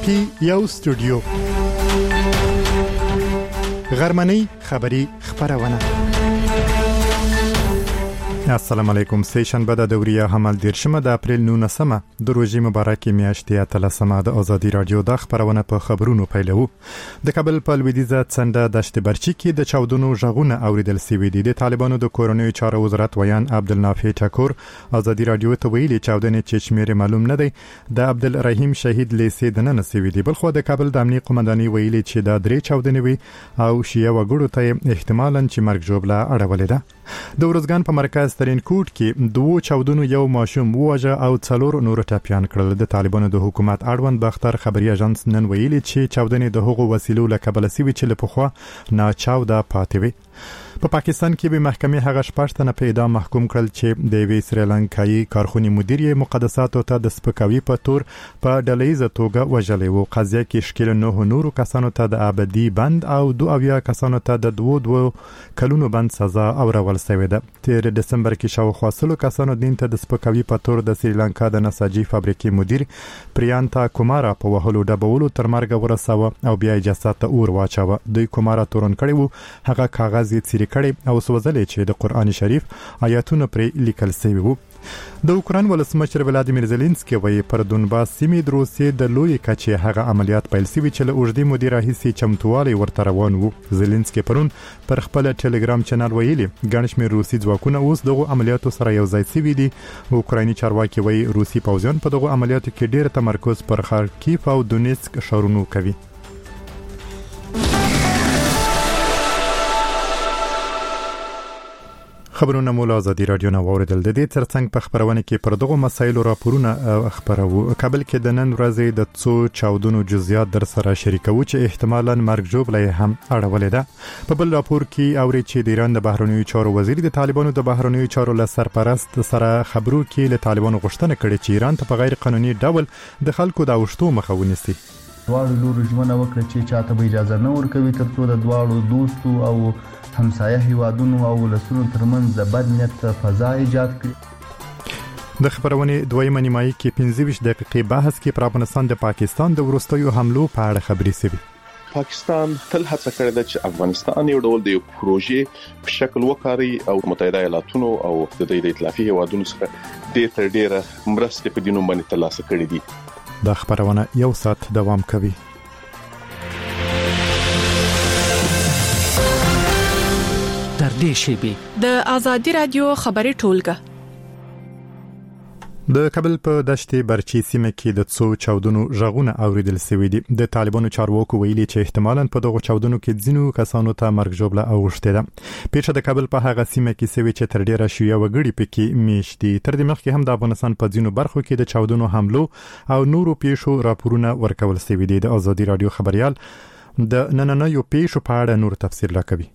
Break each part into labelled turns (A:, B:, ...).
A: کې یو استودیو غرمنۍ خبری خبرونه. السلام علیکم. سیشن بعد د وریه حمل دیرشمه د اپریل 19مه د روزي مبارکي میاشتې اتلسمه د ازادي رادیو د خبرونه په خبرونو پیلو. د کابل په لویدیځه څنډه دشت برچی کې د چاودنو ژغونه اوریدل سوي دي. د طالبانو د کورونی چارو وزارت ویان عبدالنافع ټکور ازادي رادیو ته ویلي چاودنې چې شمیر معلوم نه دی د عبدالرحیم شهید لیسې د نن سوي دي. بلخو د کابل د امنیت قومنداني ویلي چې دا درې چاودنې وي او شیعه وګړو ته احتمالاً چې مرګ ژوبله اړولې ده. د ورځګان په مرکز ترين کوټ کې دوه چاودنو یو ماشوم وواژه او څلور نور ټاپیان کړل. د طالبانو د حکومت اړوند باختر خبري اژانس نن ویلي چې چاودنې د هغو وسیلو له کبله سوي چې له پخوا ناچاوده پاتې وي. په پاکستان کې به محکمې هغه شپږتنه په اعدام محکوم کړل چې د وی سریلانکایي کارخونې مدیر مقدساتو ته د سپکاوي په تور په ډلهیزه توګه وژلې وو. قضیه کې شکل 9 نورو کسانو ته د ابدي بند او 2 کسانو ته د 2 کلونو بند سزا اورول شوې ده. تیر دسمبر کې شاوخوا 100 کسانو دین ته د سپکاوي په تور د سریلانکا د نساجي فابریکې مدیر پریانتا کومارا په وهلو ډبولو تر مرګ ورساوه او بیا یې جسد ته اور واچاوه. دوی کومارا تورن کړي وو هغه کاغذ یې کړي او سوځلې چې د قران شریف آیاتونه پرې لیکل شوی وو. د اوکران ولسمشر ولادیمیر زيلنسکي وایي پر دونباس سیمې د روسیې د لوی کچې هغه عملیات پیل شوی چې له اوږدې مودې راهیسې چمتووالی ورته روان وو. زيلنسکي پرون پر خپل ټلګرام چینل ویلي ګڼ شمېر روسي ځواکونه اوس دغه عملیاتو سره یو ځای شوي دي. اوکرایني چارواکي وایي روسي پوځیان په دغه عملیاتو کې ډېر تمرکز پر خارکیف او دونیسک ښارونو کوي. خبرونه مولا ازادي رادیو نه اوریدل. د دې ترڅنګ په خبرونه کې پر دغه مسایلو راپورونه خبرو. کابل کې د نن ورځې د څو چاودنو جزئیات در سره شریکو چې احتمالاً مرګ ژوبله هم اړولې ده. په بل راپور کې اوري چې د ایران د بهرنیو چارو وزیر د طالبانو د بهرنیو چارو له سرپرست سره خبرو کې له طالبانو غوښتنه کړې چې ایران ته په غیر قانوني ډول د خلکو د اوښتو مخه ونیسي.
B: دواړو لورو ژمنه وکړه چې چاته به اجازه نه ورکوي ترڅو د دواړو دوستو او همسایه هیوادونو او ولسونو ترمنځ د بد نیت فضا ایجاد کړي.
A: د خبرونه دویمه نیمایي کې 25 دقیقې بحث کې پر افغانستان د پاکستان د وروستیو حملو په اړه خبرې شوې.
C: پاکستان تل هڅه کړې ده چې افغانستان یو ډول د پروژې په شکل وکړي او متحده ایالاتونو او د ائتلافي هیوادونو سره ډېره مرستې په دینوم باندې ترلاسه کړې دي.
A: دا خبرونه یو ساعت دوام کوي.
D: تر دې شیبې
E: د ازادي رادیو خبري ټولګه
A: د کابل په دشت برچی سیمه کې د څو چاودنو ژغونه اوریدل شوي دي. د طالبانو چارواکو ویلي چې احتمالاً په دغه چاودنو کې ځینو کسانو ته مرګ ژوبله اوښته ده. پیښه د کابل په هغه سیمه کې شوې چې تر ډیره شیعه وګړي پکې میشتي. تر دې مخکې هم د افغانستان په ځینو برخو کې د چاودنو حملو او نورو پیښو راپورونه ورکول شوي دي. د ازادي رادیو خبريال د نننیو پیښو په اړه نور تفصیل راکوي.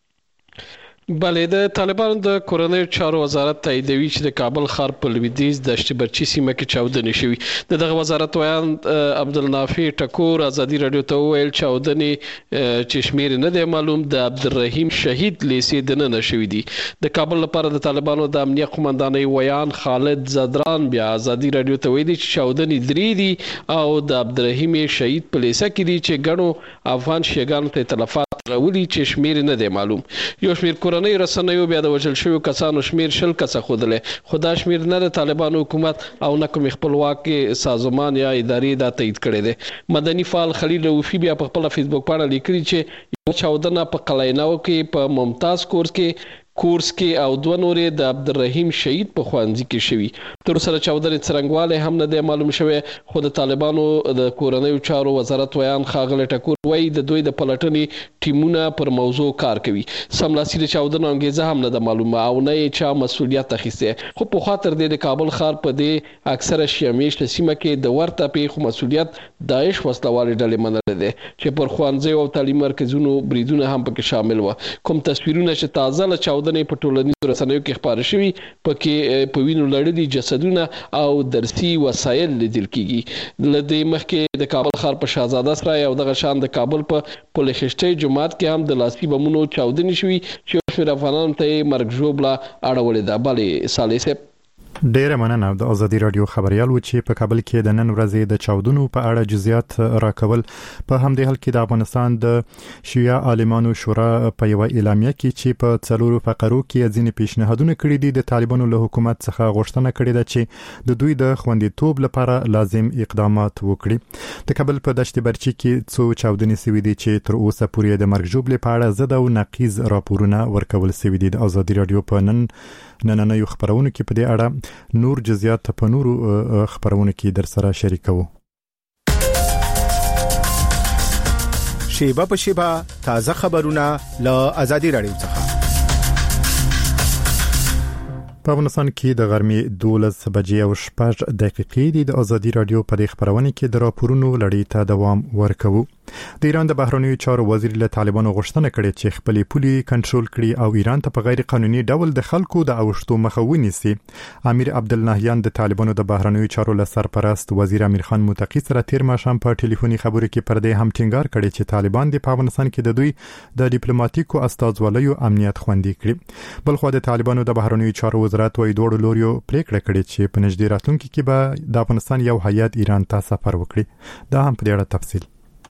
F: بله د طالبانو د کورنۍ چارو وزارت تاییدوي چې د کابل ښار په لویدیځ دشت برچی سیمه کې چاودنې شوې. دغه وزارت ویان عبدالنافع ټکور ازادي رادیو ته ویل چاودنې چې شمیر نه دی معلوم د عبدالرحیم شهید لیسې د نن شوې دي. د کابل لپاره د طالبانو د امنیت قومندانۍ ویان خالد زدران بیا ازادي رادیو ته ویلي چې چاودنې درې دي او د عبدالرحیم شهید په لیسه کې دي چې ګڼو افغان شیګانو ته تلفات راولي چې شمیر نه دی معلوم. یو شمیر کورنۍ رسنیو بیا د وژل شویو کسانو شمیر 20 کسه خوده خدا شمیر نه د طالبانو حکومت او نه کوم خپلواکي سازمان یا ادارې دا تایید کړي دي. مدني فعال خلیل وفي بیا په خپل فیسبوک باندې لیکلي چې یو چاودنه په قلایناو کې په ممتاز کورس کې او 2 نورې د عبدالرحیم شهید په خوانځي کې شوی. تر سره چاودنې څرنګواله هم نه دی معلوم شوی. خو د طالبانو د کورنۍ چارو وزارت ویان خاغله ټکور وایي د دوی د پلټنې ټیمونه پر موضوع کار کوي. سملاسي د چاودنې انګیزه هم نه ده معلومه او نه یې چا مسولیت اخیسته. خو په خاطر د کابل ښار په دې اکثره شیمیش سیمه کې د ورته پیښو مسولیت داعش وسلوالې ډلې منل دي چې پر خوانځي او تعلیم مرکزونو بریدونه هم پکې شامل و. کوم تصویرونه چې تازه له چاودنې په ټولنیزو رسنیو کې خبرې شوي پکې په وینو لړلي جسدونه او درسي وسایل لیدل کیږي. لدې مخکې د کابل ښار په شاهزاده سرای او دغه شان د کابل په پلخشتي جماعت کې هم د لاسي بمونو چاودنې شوي چې شمېر افغانانو ته مرګ ژوبله اړولې ده. بلې صالح صاحب
A: ډیره مننه د ازادي رادیو خبريال و چې په کابل کې د نن ورځې د چاودنو په اړه جزئیات راکول. په همدې حال کې د افغانستان د شیعه عالمانو شورا په یو اعلامیه کې چې په څلورو فقرو کې ځینې پیشنهادونه کړي دي د طالبانو له حکومت څخه غوښتنه کړې ده چې د دوی د خوندیتوب لپاره لازم اقدامات وکړي. د کابل په دشت برچی کې څو چاودنې سوي دي چې تر اوسه پورې د مرګ ژوبلې په اړه زده او نقیض راپورونه ورکول سوي دي. د ازادي رادیو په نننیو خبرونو کې په دې اړه نور جزئیات په نورو خبرونو کې در سره شریکو.
G: شیبه په شیبه تازه خبرونه له ازادي رادیو څخه.
A: په افغانستان کې د غرمې 12 بجې او 6 دقیقې د ازادي رادیو په خبرونه کې د راپورونو لړۍ ته دوام ورکوو. د ایران د بهرنیو چارو وزیر له طالبانو غوښتنه کړې چې خپل پولي کنټرول کړي او ایران ته په غیر قانوني ډول د خلکو د اوښتو مخه ونیسي. امیر عبدالنهیان د طالبانو د بهرنیو چارو له سرپرست وزیر امیر خان متقی سره تیر ماښام په ټلیفوني خبرو کې پر دې هم ټینګار کړی چې طالبان د افغانستان کې د دوی د ډیپلوماټیکو استازولیو امنیت خوندي کړي. بلخو د طالبانو د بهرنیو چارو وزارت وايي دوه لوريو پریکړه کړې چې په نږدې راتلونکي کې به د افغانستان یو هیئت ایران ته سفر وکړي. دا هم په دې اړه تفصیل.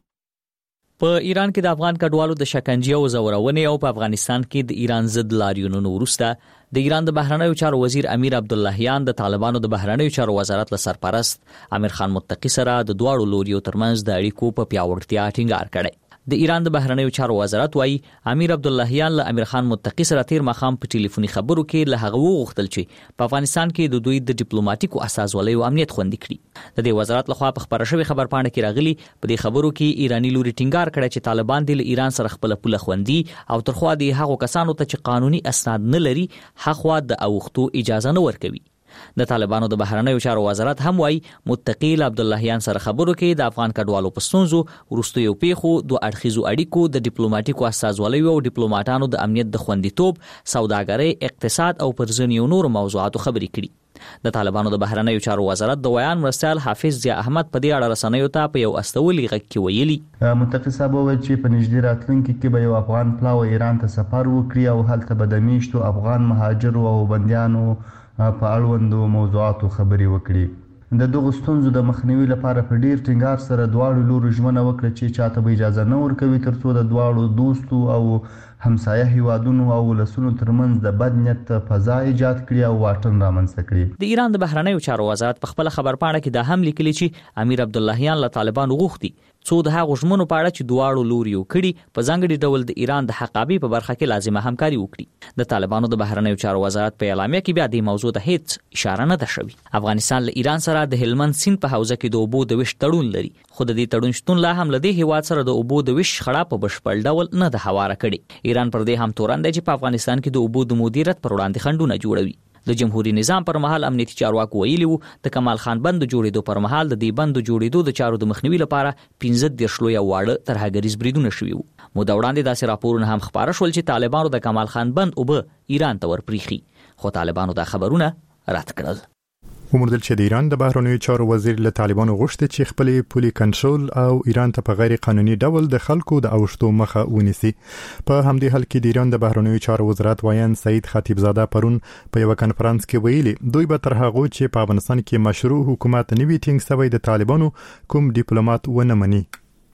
H: په ایران کې د افغان کډوالو د شکنجې او زورونې او په افغانستان کې د ایران ضد لاریونونو وروسته د ایران د بهرنیو چارو وزیر امیر عبداللهیان د طالبانو د بهرنیو چارو وزارت له سرپرست امیر خان متقی سره د دواړو لوريو ترمنځ د اړیکو په پیاوړتیا ټینګار کړی. د ایران د بهرنیو چارو وزارت وايي امیر عبداللهیان له امیر خان متقی سره تیر ماښام په ټلیفوني خبرو کې له هغه وغوښتل چې په افغانستان کې د دوی د ډیپلوماټیکو استازولیو امنیت خوندي کړي. د دې وزارت لخوا په خبره شوی خبر پاڼه کې راغلي په دې خبرو کې ایرانی لوري ټینګار کړی چې طالبان د ایران سره خپل پوله خوندي او ترخوا د هغو کسانو ته چې قانوني اسناد نه لري حقوا د اوښتو اجازه نه ورکوي. د طالبانو د بهرنیو چارو وزارت هم وايي متقی عبداللهیان سره خبرو کې د افغان کډوالو په ستونزو وروستیو پیښو دوه اړخیزو اړیکو د ډیپلوماټیکو استازولیو او ډیپلوماټانو د امنیت د خوندیتوب سوداګرۍ اقتصاد او پر ځینو نورو موضوعاتو خبرې کړي. د طالبانو د بهرنیو چارو وزارت د ویان مرستیال حافظ ضیا احمد په دې اړه رسنیو ته په یو استولي غږ کې ویلي
B: متقی صاحب وویل چې په نږدې راتلونکي کې به یو افغان پلاو ایران ته سفر وکړي او هلته به د میشتو افغان مهاجرو او بندیانو په اړوندو موضوعاتو خبرې وکړي. د دغو ستونزو د مخنیوي لپاره په ډیر ټینګار سره دواړو لورو ژمنه وکړه چې چاته به اجازه نه ورکوي ترڅو د دواړو دوستو او همسایه هیوادونو او ولسونو ترمنځ د بد نیت فضا ایجاد کړي او واټن رامنځته کړي.
H: د ایران د بهرنیو چارو وزارت په خپل خبر پاڼه کې دا هم لیکلي چې امیر عبداللهیان له طالبانو غوښتي څو د هغو ژمنو په اړه چې دواړو لوريو کړي په ځانګړي ډول د ایران د حقابي په برخه کې لازمه همکاري وکړي. د طالبانو د بهرنیو چارو وزارت په اعلامیه کې بیا د موضوع ته هیڅ اشاره نه ده شوې. افغانستان له ایران سره د هلمند سیند په حوزه کې د اوبو د ویش تړون لري خو د دې تړون شتون لا هم له دې هیواد سره د اوبو د ویش خړه په بشپړ ډول نه ده هواره کړي. ایران پر دې هم تورن دی چې په افغانستان کې د اوبو د مدیریت پر وړاندې خنډونه جوړوي. د جمهوریت نظام پر مهال امنیتي چارواکو ویلي وو د کمال خان بند جوړېدو پر مهال د دې بند جوړېدو د چارو د مخنیوي لپاره 15 لوی واړه ترهګریز بریدونه شوي وو. موده وړاندې داسې راپورونه هم خبره شول چې طالبانو د کمال خان بند اوبه ایران ته ورپریخي خو طالبانو دا خبرونه رد کړل.
A: وموندل چې د ایران د بهرنیو چارو وزیر له طالبانو غوښتي چې خپل پولي کنټرول او ایران ته په غیر قانوني ډول د خلکو د اوښتو مخه ونیسي. په همدې حال کې د ایران د بهرنیو چارو وزارت وایان سعید خطیبزاده پرون په یو کنفرانس کې ویلي دوی به تر هغه چې په افغانستان کې مشروع حکومت نوي ټینګ شوی د طالبانو کوم ډیپلوماټ ونه مني.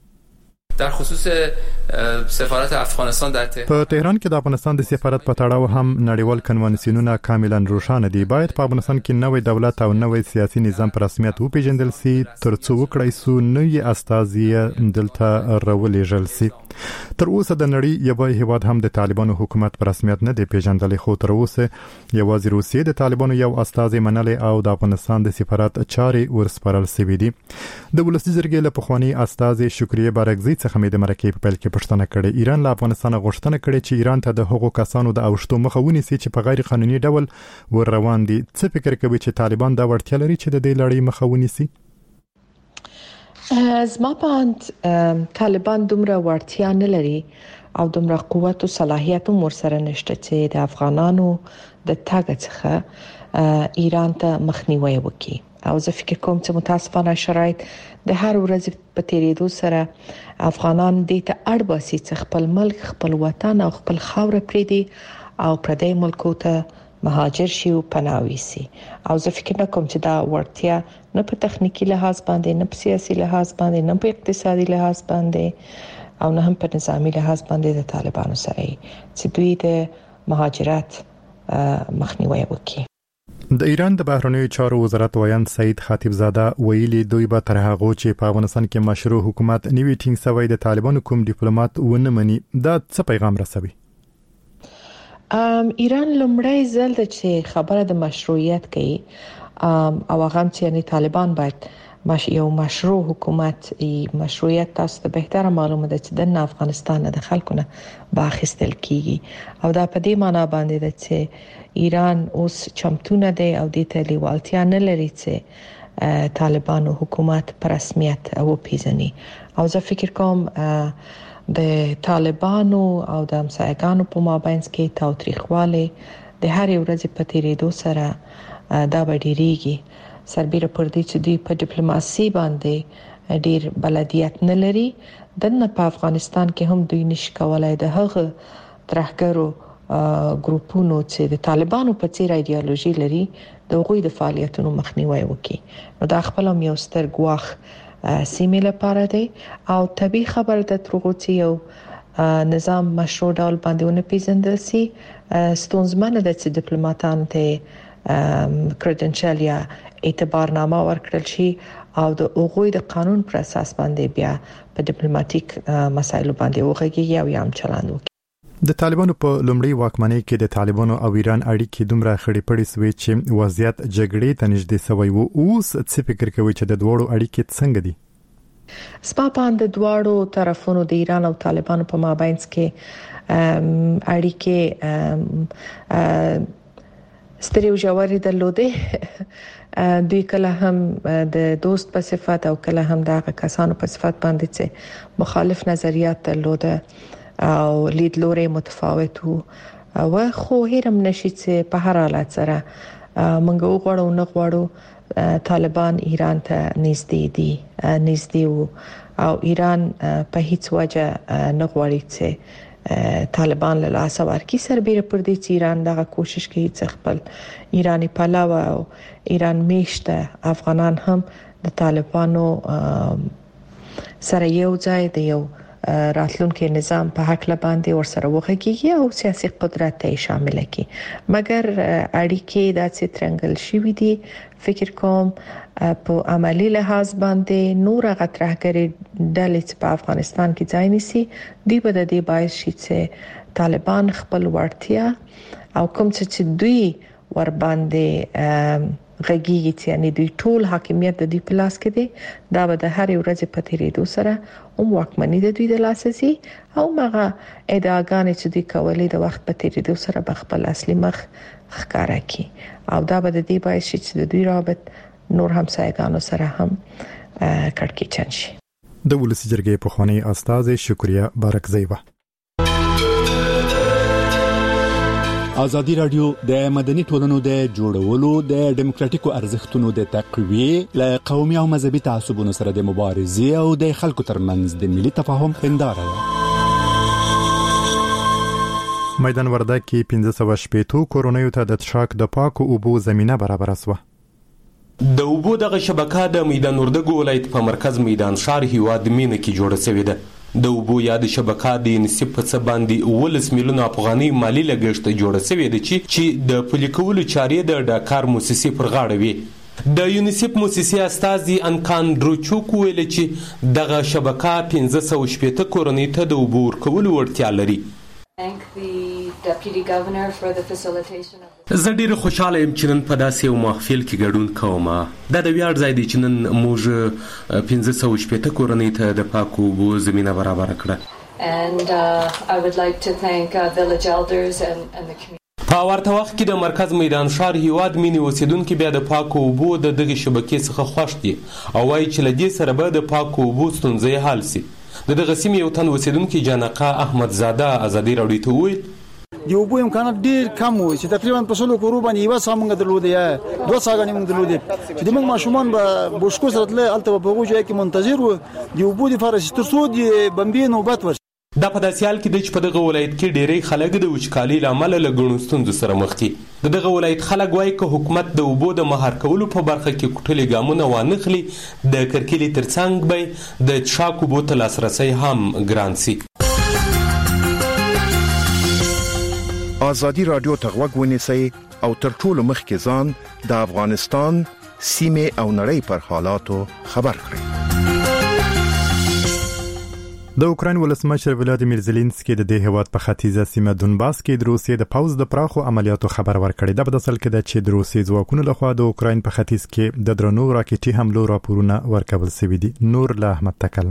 I: در خصوص سفارت افغانستان در
A: په تهران کې د افغانستان د سفارت په تړاو هم نړیوال کنوانسیونونه کاملا روښانه دي. باید په افغانستان کې نوې دولت او نوې سیاسي نظام په رسمیت وپیژندل سي ترڅو وکړای سو نوې استازي دلته راولېږل سي. تر اوسه د نړۍ یو هیواد هم د طالبانو حکومت په رسمیت نه دی پیژندل خو تر اوسه یوازې روسیې د طالبانو یو استازي منلي او د افغانستان د سفارت چارې ورسپارل سوي دي. د ولسي جرګې له پخوانی استازي شکریه بارکزی څخه مې د مرکې په پیل کې پوښتنه کړې. ایران له افغانستان غوښتنه کړې چې ایران ته د هغو کسانو د اوښتو مخه ونیسي چې په غیر قانوني ډول ور روان دي. څه فکر کوي چې طالبان دا وړتیا لري چې د دې لړۍ مخه ونیسي؟
J: زما په اند طالبان دومره وړتیا نه لري او دومره قوت او صلاحیت هم ورسره نشته چې د افغانانو د تاګ څخه ایران ته مخنیوي وکړي. او زه فکر کوم چې متاسفانه شرایط د هر ورځ په تیریدو سره افغانان دې ته اړ باسي چې خپل ملک، خپل وطن او خپل خاوره پریږدي او پردي ملکو ته مهاجر شي او پناوي سي او زه فکر نه کوم چې دا ورتیا نه په تخنیکی لحاظ باندې، نه په سیاسي لحاظ باندې، نه په اقتصادي لحاظ باندې او نه هم په نظامی لحاظ باندې د طالبانو سره چې دوی د مهاجرت مخنیوي وکړي.
A: د ایران د بهرنیو چارو وزارت ویاند سعید خطیبزاده ویلي دوی به تر هغه چې په افغانستان کې مشروع حکومت نیوي ټینګ سوی د طالبانو کوم ډیپلوماټ ونه مني. دا څه پیغام رسوي؟
J: ایران لومړی ځل د چې خبره د مشروعیت کوي او هغه چې یعنی طالبان باید یو مشروع حکومت مشروعیت تاسو ته بهتره معلومه ده چې د افغانستان د خلکو نه باخستل کیږي او دا په دې معنی باندې ده چې ایران اوس چمتونه دی او د تلیوالتیا نه لري چې طالبانو حکومت پر رسمیت او پیژني او زه فکر کوم د طالبانو او د همسایګانو په مابین کې تاوتریخواله د هر ورځ په تیریدو سره دا ډیریږي سربېره پر دې چې دوی په ډیپلوماسي باندې ډیر بلدیت نه لري. دنه په افغانستان کې هم دوی نشي کولای د هغه ترهګرو ګروپونو چې د طالبانو په څیر ایدئولوژي لري د غوي د فعالیتونو مخنیوي وکړي. نو دا خپل هم یو ستر ګواخ سیمه لپاره دی او طبي خبر د ترغو چې یو نظام مشروع ډول باندې ونه پیژندل سي ستونزمنه ده چې ډیپلوماټان ته کریډنشل یا اعتبارنامه ورکړل شي او د اوغوی د قانون پر اساس باندې بیا په ډیپلوماټیک مسایلو باندې وغږیږي او یم چلند وکړي.
A: د طالبانو په لومړی واکمنۍ کې د طالبانو او ایران اړیکې دومره خړې پړې سوې چې وضعیت جګړې ته نږدې سوی وو. اوس څه فکر کوي چې د دوړو اړیکې څنګه دي؟
J: سپاپان د دواړو طرفونو د ایران او طالبانو په مابین کې اړیکې ستریو جوړې درلودې دوی کله هم د دوست په صفت او کله هم د کسانو په صفت باندې چې مخالف نظریات درلوده او لیدلوري متفاوت وو خو هیرم نشي چې په هر حالت سره منګو غواړو نه غواړو طالبان ایران ته نږدې وو او ایران په هیڅ وجه نه غواړي چې طالبان له لاس ورکړي. سربېره پر دې چې ایران دغه کوشش کوي چې خپل ایرانی پلاوه او ایران میشته افغانان هم د طالبانو سره یو ځای دی یو راتلونکي نظام په حق لباندې ورسره وغږیږي او سیاسي قدرت ته شامل کړي. مګر اړیکې د څترنګل شوې دي فکر کوم په عملی لحاظ باندې نور غترهګری ډلې په افغانستان کې ځای نیسي دوی به د دې باعث شي چې طالبان خپل ورتیا او کوم چې دوی ور باندې غږیږي چې یعنی دوی ټول حاکمیت د دوی په لاس کې دی دا به د هر ورځ په تیریدو سره هم واکمني د دوی د لاس سي او مغه ادعاګانې چې دوی کولې د وخت په تیریدو سره به خپل اصلي مخ ښکارا کی او دا به د دې باعث شي چې د دوی رابط نور همسایګانو سره هم کړکېچن شي.
A: د ولسی جرګې په خوانی استاد شکریا بارکزیوه.
G: ازادي رادیو د مدني ټولنو د جوړولو د دیموکراتیکو ارزښتونو د تقویه ل قومي او مذهبي تعصبونو سره د مبارزې او د خلکو ترمنځ د ملي تفاهم هنداره ده.
A: میدان وردګ کې 1580 کورونیو ته د تشاک د پاکو اوبو زمينه برابر اسوه.
K: د اوبو دغه شبکه د میدان وردګ ولایت په مرکز میدان شهر هیواد مینه کې جوړه شوې ده. د اوبو یاد شبکه د یونیسف په څه باندې 10 میلیون افغاني مالی لګښت جوړه شوې ده چې د پلي کولو چارې د ډاکار مؤسسې پر غاړه وي. د یونیسف مؤسسې استازي انکان دروچوک ویل چې دغه شبکه 1580 کورنۍ ته د اوبو ورکولو وړتیا لري. زه ډیر خوشاله یم چې نن په داسې یو محفل کې ګډون کوم. دا د ویاړ ځای دی چې نن موږ 1580 کورنۍ ته د پاکو اوبو زمينه برابر کړه. په ورته وخت کې د مرکز میدان شهر هیواد مینی اوسیدونکو بیا د پاکو اوبو د دغه شبکې څخه خوښ دي او وايي چې لدې سره به د پاکو اوبو ستونزې حل شي. دغه سیمې یو تن اوسیدونکو جانقه احمد زاده ازادي راډیو ته وویل
L: د اوبو امکانات ډیر کم وو چې تقریبا په سلو کورو باندې یو سامونګ درلودي یا دوه ساګانی موږ درلودي چې موږ ماشومان به بوشکو سره تل الته په وګړو کې منتظر وو د اوبو د فارس تر څو د بمبي نوبت ور
K: دا په داسې حال کې دی چې په دغه ولایت کې ډېری خلک د وچکالۍ له امله له ګڼو ستونزو سره مخ دي. د دغه ولایت خلک وایي که حکومت د اوبو د مهار کولو په برخه کې کوټلې ګامونه وانخلي د کرکیلې ترڅنګ به د څښاک اوبو ته لاسرسی هم ګران سي.
M: ازادي راډیو ته غوږ ونیسئ او تر ټولو مخکې ځان د افغانستان سیمه او نړۍ پر حالاتو خبر کړئ.
A: د اوکراین ولسمشر ولادیمیر زيلنسکي د دې هیواد په ختیځه سیمه دونباس کې د روسیې د پوځ د پراخو عملیاتو خبر ورکړی. دا په داسل کې د چې د روسیې ځواکونو لخوا د اوکراین په ختیځ کې د درنو راکټي حملو راپورونه ورکول شوي دي. نور له احمد تکل.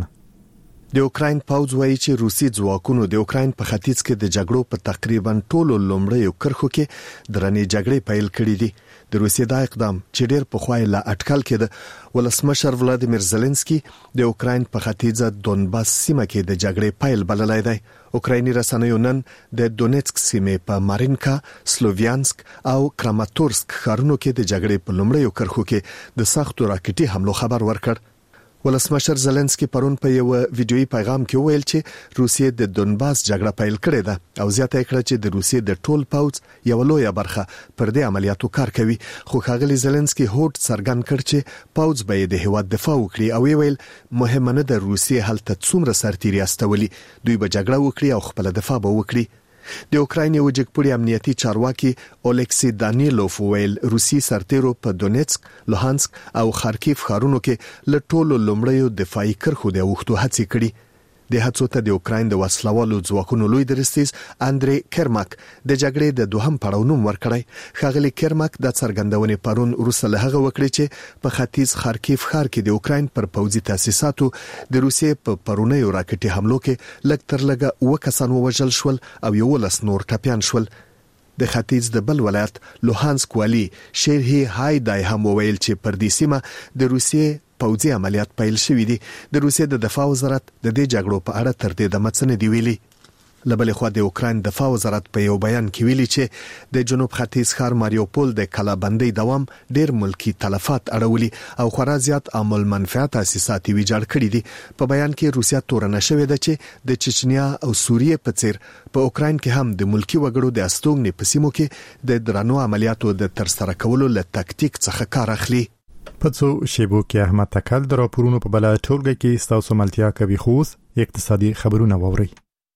M: د اوکراین پوځ وایي چې روسي ځواکونو د اوکراین په ختیځ کې د جګړو په تقریبا ټولو لومړیو کرښو کې درنې جګړې پیل کړې دي. د روسیې دا اقدام چې ډېر پخوای لا اټکل کېده ولسمشر ولادیمیر زيلنسکي د اوکراین په ختیځه دونباس سیمه کې د جګړې پیل بللای دی. اوکرایني رسنیو نن د دونیتسک سیمه په مارینکا، سلوویانسک او کراماتورسک ښارونو کې د جګړې په لومړیو کرښو کې د سختو راکټي حملو خبر ورکړ. ولسمشر زيلنسکي پرون په یو ویډیويي پیغام کې وویل چې روسیې د دونباس جګړه پیل کړې ده او زیاته کړه چې د روسیې د ټول پوځ یو لویه برخه پر دې عملیاتو کار کوي. خو ښاغلي زيلنسکي هوډ څرګند کړ چې پوځ به د هیواد دفاع وکړي او ویل مهمه نه ده روسیې هلته څومره سرتیري استولي، دوی به جګړه وکړي او خپل دفاع به وکړي. د اوکراین یو جګپوړي امنیتي چارواکي اولیکسی دانیلوف ویل روسي سرتیرو په دونیتسک، لوهانسک او خارکیف ښارونو کې له ټولو لومړیو دفاعي کرښو د اوښتو هڅې کړي. د هڅو ته د اوکراین د وسلوالو ځواکونو لوی درستیز اندري کرماک د جګړې د دوهم پړاو نوم ورکړی. ښاغلي کرماک د څرګندونې پرون وروسته له هغه وکړي چې په ختیځ خارکیف ښار کې د اوکراین پر پوځي تاسیساتو د روسیې په پرونیو راکټي حملو کې لږ تر لږه 9 کسان ووژل شول او 11 نور ټپیان شول. د ختیځ د بل ولایت لوهانسک والی شیرهی هایدای هم وویل چې پر دې سیمه د روسیې پوځي عملیات پیل شوې دي. د روسیې د دفاع وزارت د دې جګړو په اړه تر دې دمه څه نه دی ویلي. لبل خو د اوکراین دفاع وزارت په یو بیان کې ویلي چې د جنوب ختیځ ښار ماریوپول د کلابندۍ دوام ډېر ملکی تلفات اړولي او خورا زیات عامل منفعت تاسیسات ویجاړ کړي دي. په بیان کې روسیا تورنه شوې ده چې د چچنیا او سوریه په څیر په اوکراین کې هم د ملکی وګړو د استوګنې په سیمو کې د درنو عملیاتو د ترسره کولو له تکتیک څخه کار اخلي.
A: په څو شیبو کې احمد تکل د راپورونو په بل ټولګه کې ستاسو ملتیا کوي خوس اقتصادي خبرونه ووري.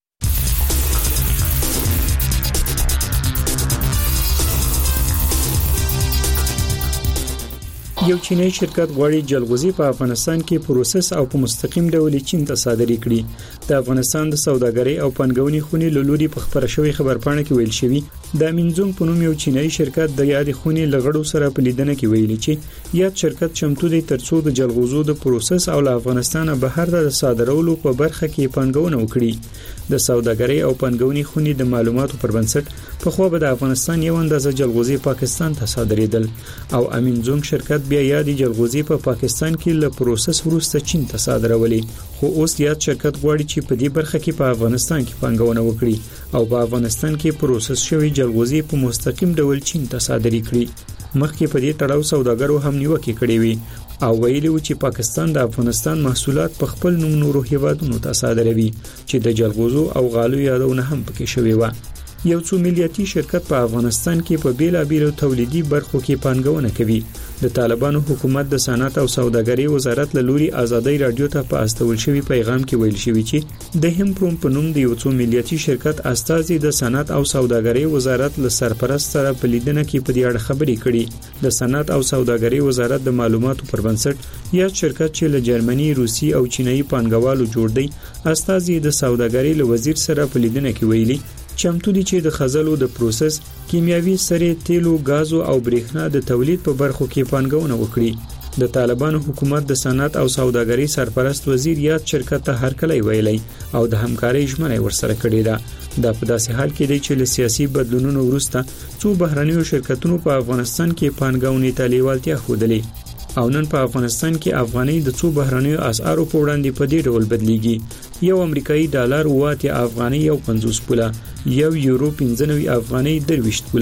N: یو چینایي شرکت غواړي جلغوزي په افغانستان کې پروسس او په مستقیم ډول چین ته صادري کړي. د افغانستان د سوداګرۍ او پنګونې خونې له لوري په خبره شوی خبرپاڼه کې ویل شوی د امینزونګ په نوم یو چینایي شرکت د یاد خونې لغړو سره په لیدنه کې ویلي چې یاد شرکت چمتو دی ترڅو د جلغوزو د پروسس او له افغانستان بهر د صادرولو په برخه کې پنګونه وکړي. د سوداګرۍ او پنګونې خونې د معلوماتو پر بنسټ په خو به د افغانستان یو اندازه جلغوزي پاکستان ته صادریدل او امینزونګ شرکت بیا یادي جلغوزي په پاکستان کې له پروسس وروسته چین ته صادرولې. خو اوس یاد شرکت غواړي چې په دې برخه کې په افغانستان کې پنګونه وکړي او په افغانستان کې پروسس شوی جلغوزي په مستقیم ډول چین ته صادري کړي. مخکې په دې تړاو سوداګرو هم نیوکه کړې وي او ویلي و چې پاکستان د افغانستان محصولات په خپل نوم نورو هیوادونو ته صادروي چې د جلغوزو او غالو یادونه هم پکې شوی و. یو څو ملیاتي شرکت په افغانستان کې په بیلابیلو تولیدي برخو کې پانګونه کوي. د طالبانو حکومت د صنعت او سوداګرۍ وزارت له لوري ازادي رادیو ته په استول شوی پیغام کې ویل شوی چې د همپروم په نوم د یو څو ملیاتي شرکت استازي د صنعت او سوداګرۍ وزارت له سرپرست سره په لیدنه کې په دې اړه خبرې کړي. د صنعت او سوداګرۍ وزارت د معلوماتو پر بنسټ یا شرکت چې له جرمني، روسي او چینایي پانګوالو جوړ دی استازي د سوداګرۍ له وزیر سره په لیدنه کې ویلي چمتو دي چې د خزلو د پروسس، کیمیاوي سرې، تیلو، غازو او برېښنا د تولید په برخو کې پانګونه وکړي. د طالبانو حکومت د صنعت او سوداګرۍ سرپرست وزیر یاد شرکت ته هرکلی ویلی او د همکارۍ ژمنه ورسره کړې ده. دا په داسې حال کې دی چې له سیاسي بدلونونو وروسته څو بهرنیو شرکتونو په افغانستان کې پانګونې ته لیوالتیا ښودلې او نن په افغانستان کې افغاني د څو بهرنیو اسعارو په وړاندې په دې ډول بدلیږي. یو امریکایي ډالر 8 افغاني یو 50 پوله، یو یورو 95 افغاني 23 پوله،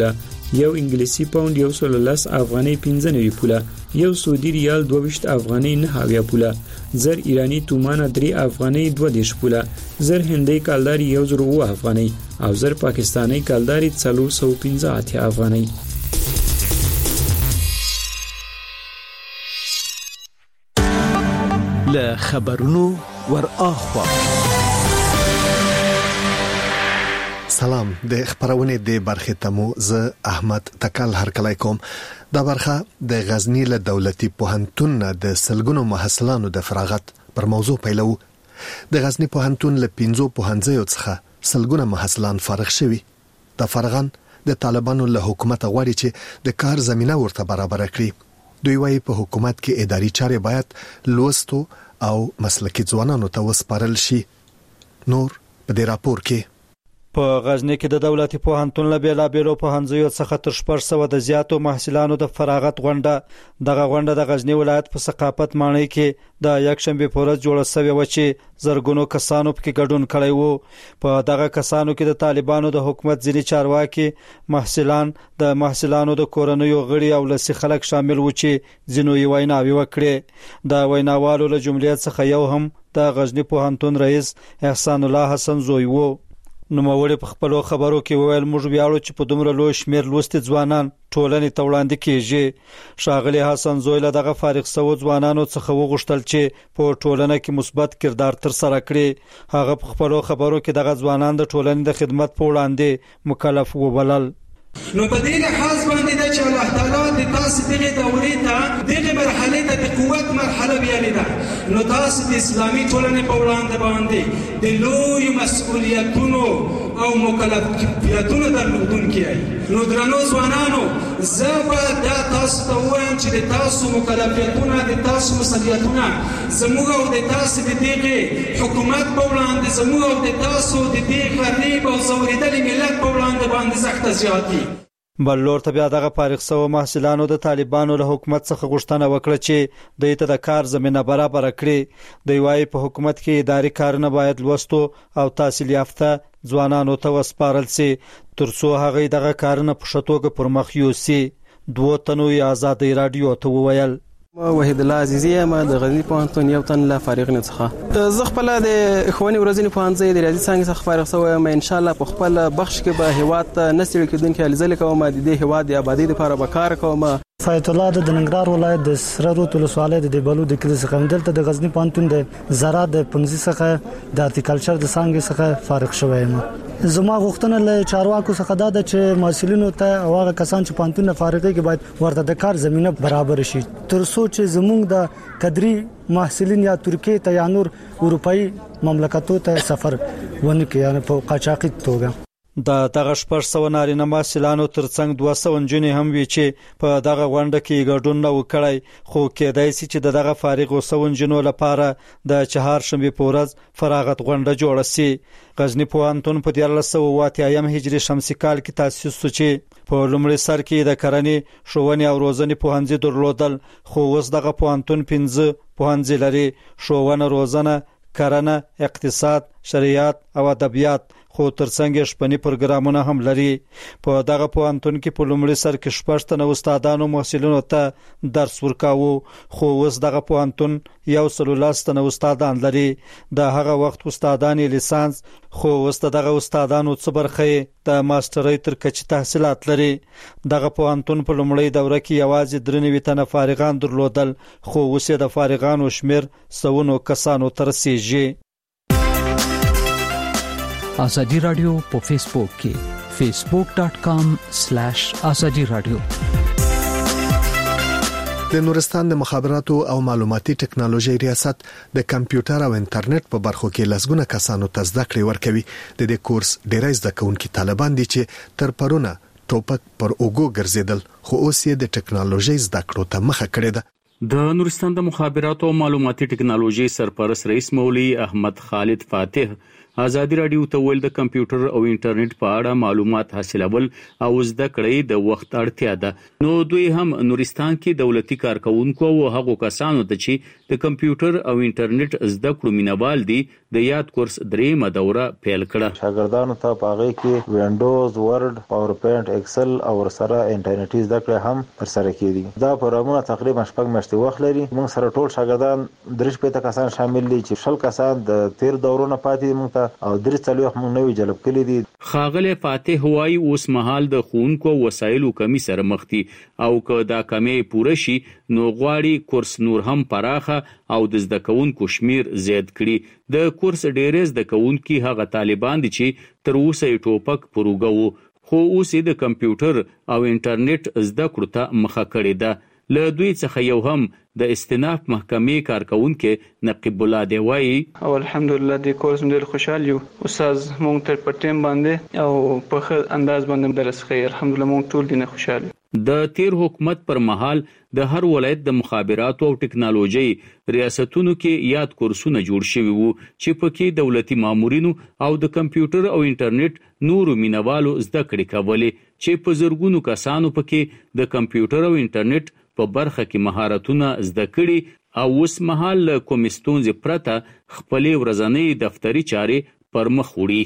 N: یو انګلیسي پاوند 110 افغاني 95 پوله، یو سعودي ریال 22 افغاني 9 پوله، زر ایرانی تومانه 3 افغاني 22 پوله، زر هندي کالداري 1000 افغاني او زر پاکستاني کالداري 415 افغاني.
D: له خبرونو ور اخوا
M: سلام د خبرونه د برخه تمو ز احمد تکل هرکلای کوم. دا برخه د غزنی له دولتي پوهنتون د سلګونو محصلانو د فراغت پر موضوع پیلو. د غزنی پوهنتون له 15 پوهنځیو څخه سلګونه محصلان فارغ شوي. د فارغان د طالبانو له حکومت غواړي چې د کار زمينه ورته برابر کړي. دوی وايي په حکومت کې اداري چارې باید لوستو او مسلکي ځوانانو ته وسپارل شي. نور په دې راپور کې
O: په غزنی کې د دولتي پوهنتون له بیلابېلو پوهنځیو څخه تر 400 د زیاتو محصلانو د فراغت غونډه د غزنی ولایت په ثقافت ماڼۍ کې د یکشنبه په ورځ جوړه شوې و چې زرګونو کسانو پکې ګډون کړی وو. په دغه کسانو کې د طالبانو د حکومت ځینې چارواکي، محصلان، د محصلانو د کورنیو غړي او لسی خلک شامل وو چې ځینو یې ویناوي وکړي. د ویناوالو له جملې څخه یو هم د غزنی پوهنتون رئیس احسان الله حسن زوی وو. نو موري په خپل خبرو کې وویل موږ ویاړو چې په دومره لوی شمیر لوستي ځوانان ټولنې ته وړاندې کیږي. شاغلی حسن زوی له دغه فارغ شوو ځوانانو څخه وغوښتل چې په ټولنه کې مثبت کردار تر سره کړي. هغه په خپل خبرو کې دغه ځوانان د ټولنې د خدمت په وړاندې مکلف وبلل.
P: نو په دې لحاظ باندې د چې الله تعالی د تاسو دغه دورې ته دغه مرحله ته د قوت مرحله ویلې ده. نو تاسو د اسلامي ټولنې په وړاندې باندې د لوی مسؤلیتونو او مکلفیتونو درلودونکي یې. نو درنو ځوانانو زه به دا تاسو ته وایم چې د تاسو مکلفیتونه، د تاسو مسؤلیتونه زموږ او د تاسو د دغه حکومت په وړاندې، زموږ او د تاسو د دې غریب او زوریدلي ملت په وړاندې باندې سخت زیات دي.
O: بل لور ته بیا دغه فارغ شوو محصلانو د طالبانو له حکومت څخه غوښتنه وکړه چې دوی ته د کار زمينه برابر کړي. دوی وايي په حکومت کې اداري کارونه باید لوستو او تحصیل یافته ځوانانو ته وسپارل شي ترڅو هغه دغه کارونه په شتوګه پر مخ یوسي. دوه تنو آزادۍ رادیو ته وویل
Q: وحید الله عزیزی ما د غزنی پوهنتون یو تن لا فارغ نه څخه زه خپل د اخواني ورځنی پوهنځي د ریاضي څنګه څخه فارغ شوم. ان شاء الله په خپل بخش کې به هیواد ته نسل کېدونکو الزل کوم د دې هیواد د آبادی لپاره به کار کوم.
R: فایت الله د ننګرهار ولایت د سره روت ولسوالۍ د بلو د کلی څخه دلته د غزنی پوهنتون د زراعت د پنځه څخه د هارتیکلچر د څنګه څخه فارغ شوم. زما غوښتنه له چارواکو څخه دا چې مسؤلینو ته او هغه کسان چې پوهنتون فارغي کې باید ورته د کار زمينه برابر شي ترڅو چې زموږ د قدري محصلین یا ترکیه ته یا نور اروپאי مملکتو ته سفر ونه کوي یعنی په قاچاقي توګه.
O: د دغه 400 نارینه محصلانو ترڅنګ 200 نجونې هم وی چې په دغه غونډه کې ګډون نه وکړي. خو کېدای شي چې دغه فارغ وسو نجونو لپاره د چهارشنبه په ورځ فراغت غونډه جوړه شي. غزنی پوهنتون په 1380 هجری شمسي کال کې تاسیس شو چې په لومړي سر کې د کرنې، ښوونې او روزنې پوهنځي درلودل. خو اوس دغه پوهنتون 15 پوهنځي لري: ښوونه، روزنه، کرنه، اقتصاد، شریعت او ادبیات. خو ترڅنګ شپنی پروګرامونه هم لري. په دغه پوهنتون کې په لومړي سر کې 14 استادانو محصلینو ته درس ورکاوه. خو اوس دغه پوهنتون 113 استادان لري. د هغه وخت استادان لیسانس، خو اوس دغه استادانو څه برخه د ماسترۍ تر کچې تحصیلات لري. دغه پوهنتون په لومړی دوره کې یوازې 93 تنه فارغان درلودل. خو اوس د فارغانو شمیر 100 کسانو ته رسیږي.
D: آزادی رادیو په فیسبوک کې facebook.com/azadi radio.
M: د نورستان د مخابراتو او معلوماتي ټکنالوژي ریاست د کمپیوټر او انټرنیټ په برخو کې لسګونه کسانو ته زده کړې ورکوي. د دې کورس ډیری زده کوونکي طالبان دي چې تر پرونه ټوپک پر اوګو ګرځیدل، خو اوس یې د ټکنالوژي زده کړو ته مخه کړې ده.
S: د نورستان د مخابراتو او معلوماتي ټکنالوژي سرپرست رئیس مولوی احمد خالد فاتح ازادي رادیو ته ویل د کمپیوټر او انټرنیټ په اړه معلومات حاصلول او زده کړې د وخت اړتیا ده. نو دوی هم نورستان کې دولتي کارکونکو او هغو کسانو ته چې د کمپیوټر او انټرنیټ زده کړو مینوال دي د یاد کورس دریمه دوره پیل کړه.
T: شاګردانو ته په هغه کې وینډوز، ورډ، پاورپوینټ، ایکسل او سره انټرنیټي زده کړې هم ترسره کیږي. دا پروګرامونه تقریبا 6 میاشتې وخت لري. موږ سره ټول شاګردان 3 کسان شامل دي چې 10 کسان د تیر دورونو پاتې موږ ته او 3 موږ نوې جلب کړي دي.
S: خاغله فاتح هوای اوس مهال د خونکو وسایلو کمی سره مخ دي او که دا کمی پوره شي نو غواړي کورس نور هم پراخه او د زده کوونکو شمیر زیات کړي. د کورس ډیرې زده کوونکي هغه طالبان دي چې تر اوسه ټوپک پروګو خو اوس د کمپیوټر او انټرنیټ زده کړو ته مخه کړې ده. له دوی څخه یو هم د استیناف محکمې کارکونکو نقیب الله دی وایي
U: او الحمدلله د کورس ډېر خوشاله یو. استاد مونږ ته په ټیم باندې او په ښه انداز باندې درس کوي. الحمدلله مونږ ټول دینه خوشاله.
S: د تیر حکومت پر مهال د هر ولایت د مخابراتو او ټکنالوژي ریاستونو کې یاد کورسونه جوړ شوي وو چې پکې دولتي مامورینو او د کمپیوټر او انټرنیټ نورو مینوالو زده کړې کولې چې په زرګونو کسانو پکې د کمپیوټر او انټرنیټ په برخه کې مهارتونه زده کړي او اوس مهال له کومې ستونزې پرته خپلې ورځنۍ دفتري چارې پر مخ وړي.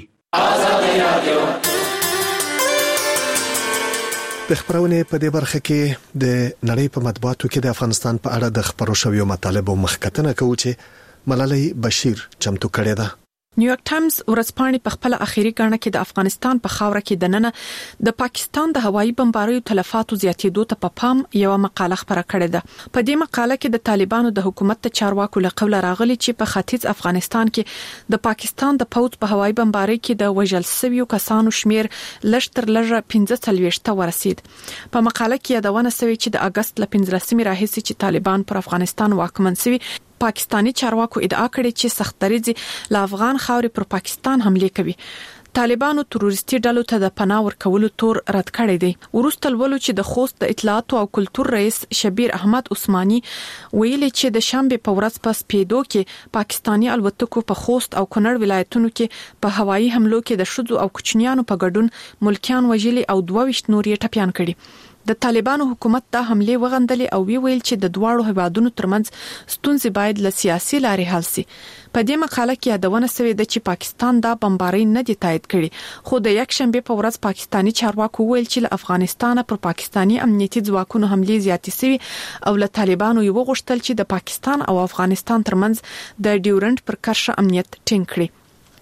M: د خبرونه په دې برخه کې د نړۍ په مطبوعاتو کې د افغانستان په اړه د خبرو شویو مطالبو مخکتنه کوي چې ملالۍ بشیر چمتو کړې ده.
E: نیویارک ټایمز ورځپاڼې په خپل اخیری ګڼه کې د افغانستان په خاوره کې د نننه د پاکستان د هوایي بمباریو تلفاتو زیاتېدو ته په پام یو مقاله خبره کړې ده. په دې مقاله کې د طالبانو د حکومت د چارواکو له قوله راغلي چې په ختیځ افغانستان کې د پاکستان د پوځ په هوایي بمباری کې د وژل شویو کسانو شمیر لږ تر لږه 45 ته ورسید. په مقاله کې یادونه شوې چې د اگست ل 15 راهیسې چې طالبان پر افغانستان واکمن شوي پاکستانی چارواکو ادعا کړې چې سختدریځي له افغان خاورې پر پاکستان حمله کوي. طالبانو تروریستي ډلو ته د پناه ورکولو تور رد کړی دی. ورسته ولولو چې د خوست د اطلاعات او کلتور رئیس شبیر احمد عثماني ویلي چې د شنبه په ورځ په سپیدو کې پاکستانی الوتکو په خوست او کونړ ولایتونو کې په هوایي حملو کې د شذو او کوچنیانو په ګډون ملکیان وژلي او 22 نور یې ټپيان کړي. د طالبانو حکومت دا حمله وغندلې او ویل چې د دواړو هیوادونو ترمنځ ستونزې باید له سیاسي لارې حل شي. په دې مقاله کې یادونه شوې ده چې پاکستان دا بمباری نه دی تایید کړي خو د یک شنبه په ورځ پاکستانی چارواکو ویل چې له افغانستان پر پاکستانی امنیتي ځواکونو حمله زیاتې شوې او له طالبانو یو غوښتل چې د پاکستان او افغانستان ترمنځ د ډیورنټ پر کرښه امنیت ټینګ کړي.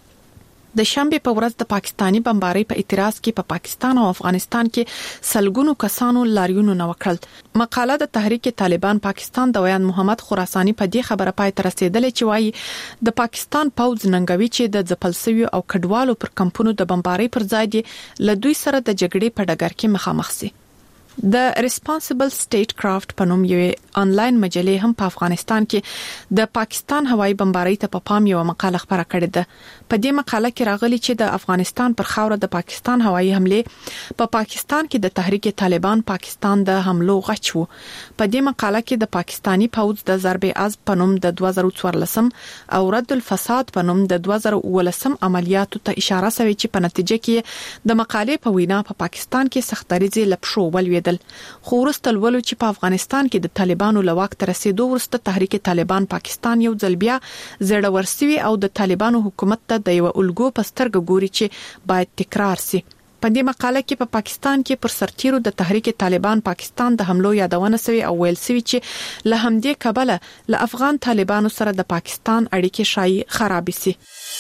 E: د شنبه په ورځ د پاکستانی بمباری په اعتراض کې په پاکستان او افغانستان کې سلګونو کسانو لاریونونه نه وکړل. مقاله د تحریک طالبان پاکستان د ویان محمد خراسانی په دې خبره پای ته رسیدلې چې وایي د پاکستان پوځ ننګوي چې د ځپلسوي او کډوالو پر کمپونو د بمباری پر ځای دی له دوی سره د جګړې په ډګر کې مخامخ شي. د ریسپانسیبل سټیټ کرافټ په نوم یو آنلاین مجله هم په افغانستان کې د پاکستان هوایي بمباری ته په پام یو مقاله خبره کړې ده. په دې مقاله کې راغلي چې د افغانستان پر خاوره د پاکستان هوایي حمله په پاکستان کې د تحریک طالبان پاکستان د حملو غچ وو. په دې مقاله کې د پاکستانی پوځ د ضرب عزم په نوم د 2014 او رد الفساد په نوم د 2019 عملیاتو ته اشاره شوی چې په نتیجه کې د مقالې په وینا په پاکستان کې سختدریځي لپشو ولوي. خو ورسته ولولو چې په افغانستان کې د طالبانو له واک تر رسیدو وروسته تحریک طالبان پاکستان یو ځل بیا زړه ورسوي او د طالبانو حکومت ته د یو الګو په سترګه ګوري چې باید تکرار شي. په دې مقاله کې په پاکستان کې پر سرتیرو د تحریک طالبان پاکستان د حملو یادونه شوی او ویل شوی چې له همدې کبله له افغان طالبانو سره د پاکستان اړیکې شایي خراب شي.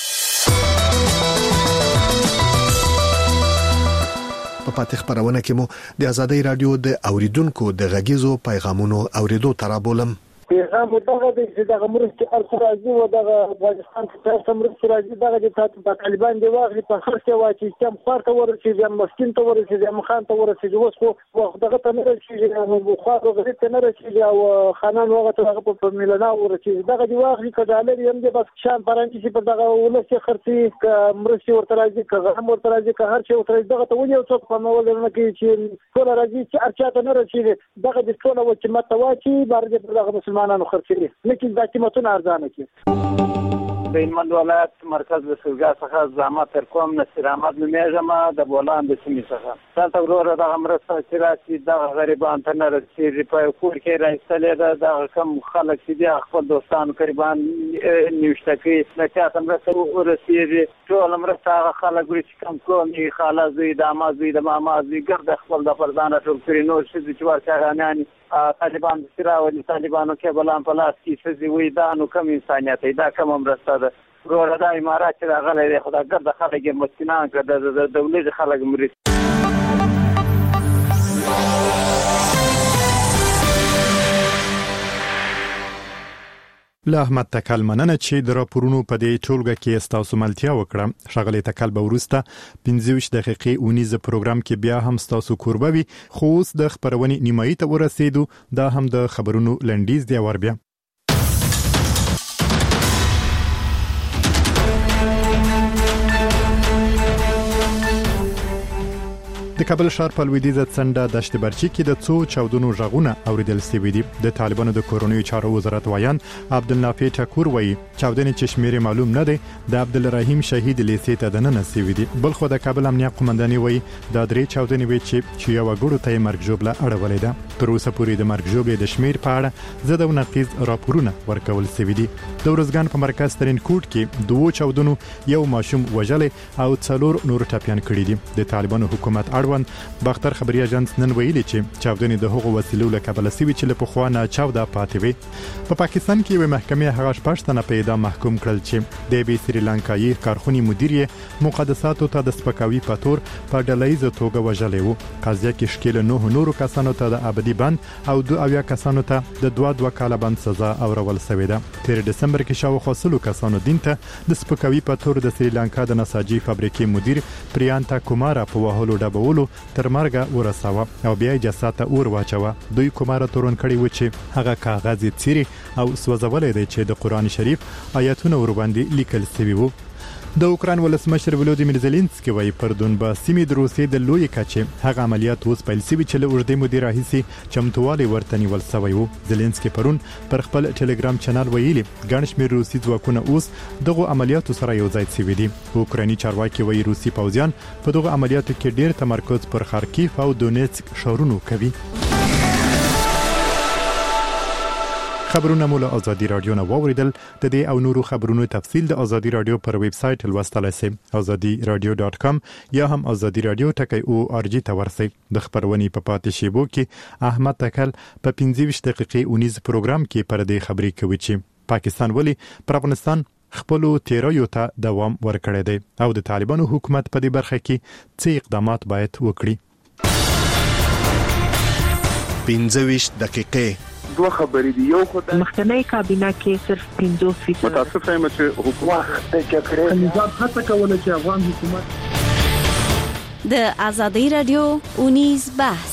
M: په پاتې خبرونه کې مو د ازادۍ رادیو د اوریدونکو د غږیزو پیغامونو اوریدو ترابولم.
V: پیغام دغه د دغه مرستې ارسرازي او دغه افغانستان ته مرستې راځي دغه د طالبان دی واغلي په خرڅه واچي چې هم خارته ورسېږي هم مسکین ته ورسېږي هم خان ته ورسېږي اوس خو دغه ته نه رسېږي نو خو غریب ته نه رسېږي او خانان وغه ته هغه په میلنا ورسېږي دغه دی واغلي کډالر هم دی بس شان فرانسې چې په دغه ولسي خرڅي مرستې ورته راځي که هم ورته راځي که هر څه ورته دغه ته ونیو څوک په نو ولر نه کوي چې ټول راځي چې ارچا ته نه رسېږي دغه د ټول وچمت واچي بار دې په دغه مسلمان نو خرڅي لیکن دا قیمتونه ارزانه کی. د هلمند ولایت مرکز د سلګا څخه زعامت تر کوم نصیر احمد نومیږم د بولان د سیمې څخه. دلته وروره دغه مرسته چې راسي دغه غریبان ته نه رسېږي. په کور کې راایستلې ده دغه کم خلک چې دي خپل دوستان قریبان نیوشته کوي نه چا ته مرسته ورسېږي. ټول مرسته هغه خلک وړي چې کم کومي خاله زوی د عمه زوی د ماما زوی ګرد خپل د پردانه ټول کړي نور ښځې چې ورچاغانیان طالبان دسته راولي طالبانو کې بلان په لاس کې ښځې وي دا نو کم انسانیت دی دا کم مرسته ده. وروره دا امارات چې راغلی دی خو دا ګرده خلک یې مسکینان کړه د دولتي خلک مري.
A: له احمد تکل مننه چې د راپورونو په دې ټولګه کې ستاسو ملتیا وکړه. ښاغلی تکل به وروسته 15 دقیقې اونیز پروګرام کې بیا هم ستاسو کوربه وي خو اوس د خبرونې نیمایي ته ورسېدو. دا هم د خبرونو لنډیز دی ور بیا. د کابل ښار په لویدیځه څنډه دشت برچی کې د څو چاودنو غږونه اوریدل شوي دي. د طالبانو د کورونیو چارو وزارت وایان عبدالنافع ټکور وایي چاودنې چې شمېر معلوم نه دی د عبدالرحیم شهید لیسې ته دننه شوي دي. بل خو د کابل امنیه قومنداني وایي دا درې چاودنې وي چې یو غړو ته مرګ ژوبله اړولې ده. تر اوسه پورې د مرګ ژوبلې د شمېر په اړه زده او نقیض راپورونه ورکول شوي دي. د ورځګان په مرکز ترین کوټ کې دوه چاودنو یو ماشوم وژلې او څلور نور ټاپیان کړي دي. د طالبانو حکومت باختر خبري اژانس نن ویلي چې چاودنې د هغو وسیلو له کبله سوي چې له پخوا نه چاوده پاتې وي. په پاکستان کې یو محکمې هغه 8 تنه په اعدام محکوم کړل چې د بي سریلانکایي کارخونې مدیر یې مقدساتو ته د سپکاوي په تور په ډلهیزه توګه وژلې وو. قضیه کې شکیل 9 نورو کسانو ته د ابدي بند او 2 کسانو ته د 2 کاله بند سزا اورول شوې ده. 13 دسمبر کې شاوخوا 100 کسانو دین ته د سپکاوي په تور د سریلانکا د نساجي فابریکې مدیر پریانتا کومارا په وهلو ډبولو تر مرګه ورساوه او بیا جسد ته اور واچوه. دوی کومارا تورن کړي و چې هغه کاغذ چیرې او سوځولې دی چې د قران شریف آیاتونه ور باندې لیکل شوی وو. د اوکران ولسمشر ولودیمیر زيلنسکي وايي پر دونباس سیمې د روسیې د لوی کچې هغه عملیات اوس پیل شوی چې له اوږدې مودې راهیسې چمتووالی ورته نیول شوی وو. زيلنسکي پرون پر خپل ټلګرام چینل ویلي ګڼ شمېر روسي ځواکونه اوس دغه عملیاتو سره یو ځای شوي دي. اوکراني چارواکي وايي روسي پوځیان په دغه عملیاتو کې ډېر تمرکز پر خارکیف او دونیتسک ښارونو کوي. خبرونه مو له ازادي رادیو نه واوریدل. د دې او نورو خبرونو تفصیل د ازادي رادیو پر ویب سټ لوستلای شئ azadiradio.com یا هم azadiradio.org ته ورسئ. د خبرونې په پاتې شیبو کې احمد تکل په 15 دقیقې اونیز پروګرام کې پر دې خبرې کوي چې پاکستان ولی پر افغانستان خپلو تیریو ته دوام ورکړی دی او د طالبانو حکومت په دې برخه کې څه اقدامات باید وکړي.
M: 15 دقیقې
C: دوه خبرې دي. یو خو د
F: مخکنی کابینه کې صرف 50%
C: متاسف یم چې حکومت
V: د نظام هڅه کوله چې افغان حکومت
W: د ازادي رادیو اونیز بحث.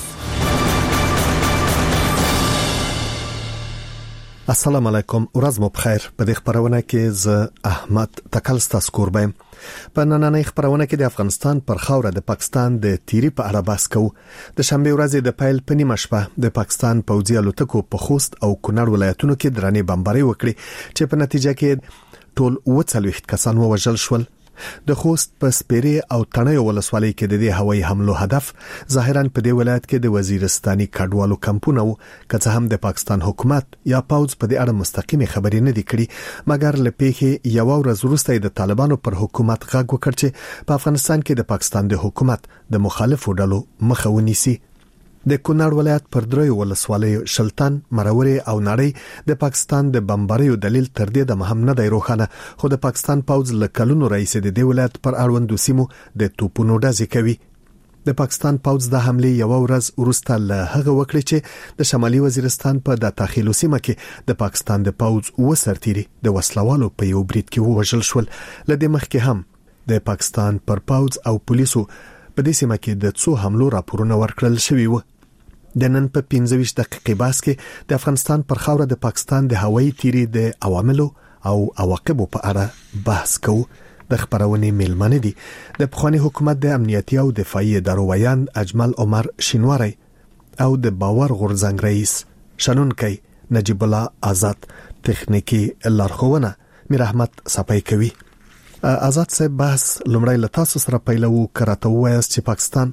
M: السلام علیکم ورځ مو بخیر. په دې خبرونه کې ز احمد تکل ستاسو کوربه. په نننۍ خبرونه کې د افغانستان پر خاوره د پاکستان د تیری په اړه بحث کوو. د شنبه ورځې د پیل په نیمه شپه د پاکستان پوځي الوتکو په خوست او کونړ ولایتونو کې درنې بمباري وکړي چې په نتیجه کې ټول 40 کسان وژل شول. د خوست په سپيري او تڼیو ولسوالۍ کې د دې هوایي حملو هدف ظاهرا په دې ولایت کې د وزیرستاني کډوالو کمپونه وو. که څه هم د پاکستان حکومت یا پوځ په دې اړه مستقیمه خبرې نه دي کړې، مګر لپاره یو ورځ وروسته د طالبانو پر حکومت غږ وکړ چې په افغانستان کې د پاکستان د حکومت د مخالفو ډلو مخه ونیسي. د کونړ ولایت پر دریو ولسوالیو شلتان، مرورې او نړۍ د پاکستان د بمباریو دلیل تر دې د مهم نه دی روښانه، خو د پاکستان پوځ له کلونو راهیسې د دې ولایت پر اړوندو سیمو د توپونو ډزې کوي. د پاکستان پوځ د حملې یو ورځ وروسته له هغه وکړي چې د شمالي وزیرستان په د داخلو سیمه کې د پاکستان د پوځ وسرتيري د وسلوالو په یو برید کې وژل شول. لدې مخکې هم د پاکستان پر پوځ او پولیسو په دې سیمه کې د څو حملو راپورونه ورکړل شوي وو. د نن په 15 دقیقې باس کې د افغانستان پر خاوره د پاکستان د هوایي تیری د عواملو او عواقبو په اړه بحث کوو. د خبرونې میلمانه دي د پخوانی حکومت د امنیتي او دفاعي ادارو ویان اجمل عمر شینواری او د باور غورځنګ رئیس شنونکي نجیب الله آزاد تخنیکی لارښوونه میر احمد صفای کوي. آزاد صاحب بحث لمړی له تاسو سره پیلو کراته وایي چې پاکستان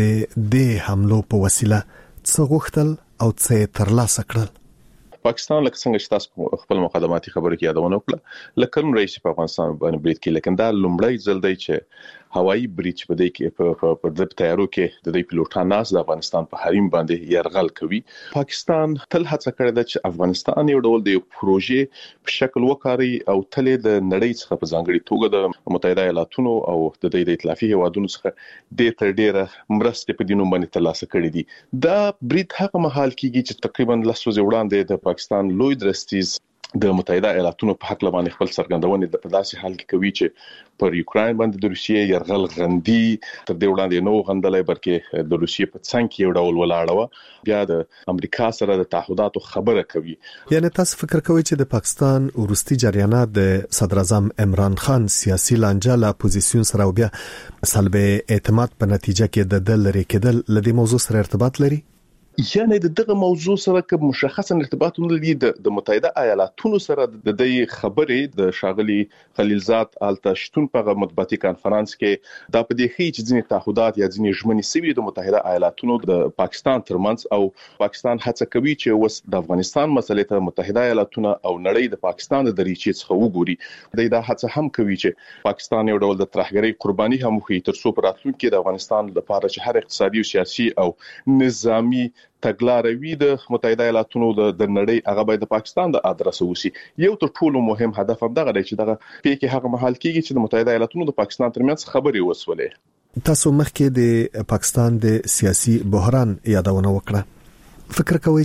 M: د حملو په وسیله څه غوښتل او څه ترلاسه کړل.
B: پاکستان لکه څنګه چې تاسو خپل مقدماتي خبرو کې یادونه وکړه لکه کوم رئیس په افغانستان باندې برید کې لیکن دا لومړی ځل دی چې هوایي برید په دې کې په د تیارو کې د پیلوټان ناس د افغانستان په حریم باندې يرغل کوي. پاکستان تل هڅه کړې ده چې افغانستان یو ډول د یو پروژې په شکل وکړي او تل د نړۍ څخه په ځانګړي توګه د متحده ایالاتونو او د ائتلافي هیوادونو څخه د تر ډیره مرستې په دینو باندې ترلاسه کړې دي. دا برید هغه مهال کېږي چې تقریبا 10 ورځې وړاندې د پاکستان لوی درستیز د متحده ایالاتونو په حق لبانې خپل څرګندونه د پداسي حال کې کوي چې پر یوکرين باندې د روسیې يرغل غندي تر دې وړاندې نو غندلې بلکې د روسیې په څنګ کې یو ډول ولاړه بیا د امریکا سره د تعهداتو خبره کوي.
M: یعنی تاسو فکر کوئ چې د پاکستان ورستي جریانات د صدر اعظم عمران خان سیاسي لانجه له اپوزیسیون سره بیا سلب اعتماد په نتیجه کې د دل لري کېدل لدی موضوع سره ارتباط لري؟
B: یعنی دغه موضوع سره کوم مشخصا ارتباط لري د متحده ایالاتونو سره د دې خبرې د شاغلي خلیلزاد التشتون په مطبوعاتي کانفرنس کې دا په دې کې چې ځینې تعهدات یا ځینې ژمنې سوي د متحده ایالاتونو د پاکستان ترمنځ او پاکستان هڅه کوي چې وس د افغانستان مسلې ته متحده ایالاتونه او نړۍ د پاکستان د دریچې څخه وګوري. دا هڅه هم کوي چې پاکستان یو ډول د ترهګرۍ قرباني هم وي تر څو پر راتلونکي د افغانستان لپاره چې هر اقتصادي او سیاسي او نظامی تګلاروي د متحده ایالاتونو د نړۍ هغه باید د پاکستان د ادرس وسی. یو تر ټولو مهم هدف هم دغه دی چې دغه پیکه هغه محل کېږي چې د متحده ایالاتونو د پاکستان ترمنځ خبرې وسولې.
M: تاسو مخکې د پاکستان د سیاسي بحران یادونه وکړه. فکر کوئ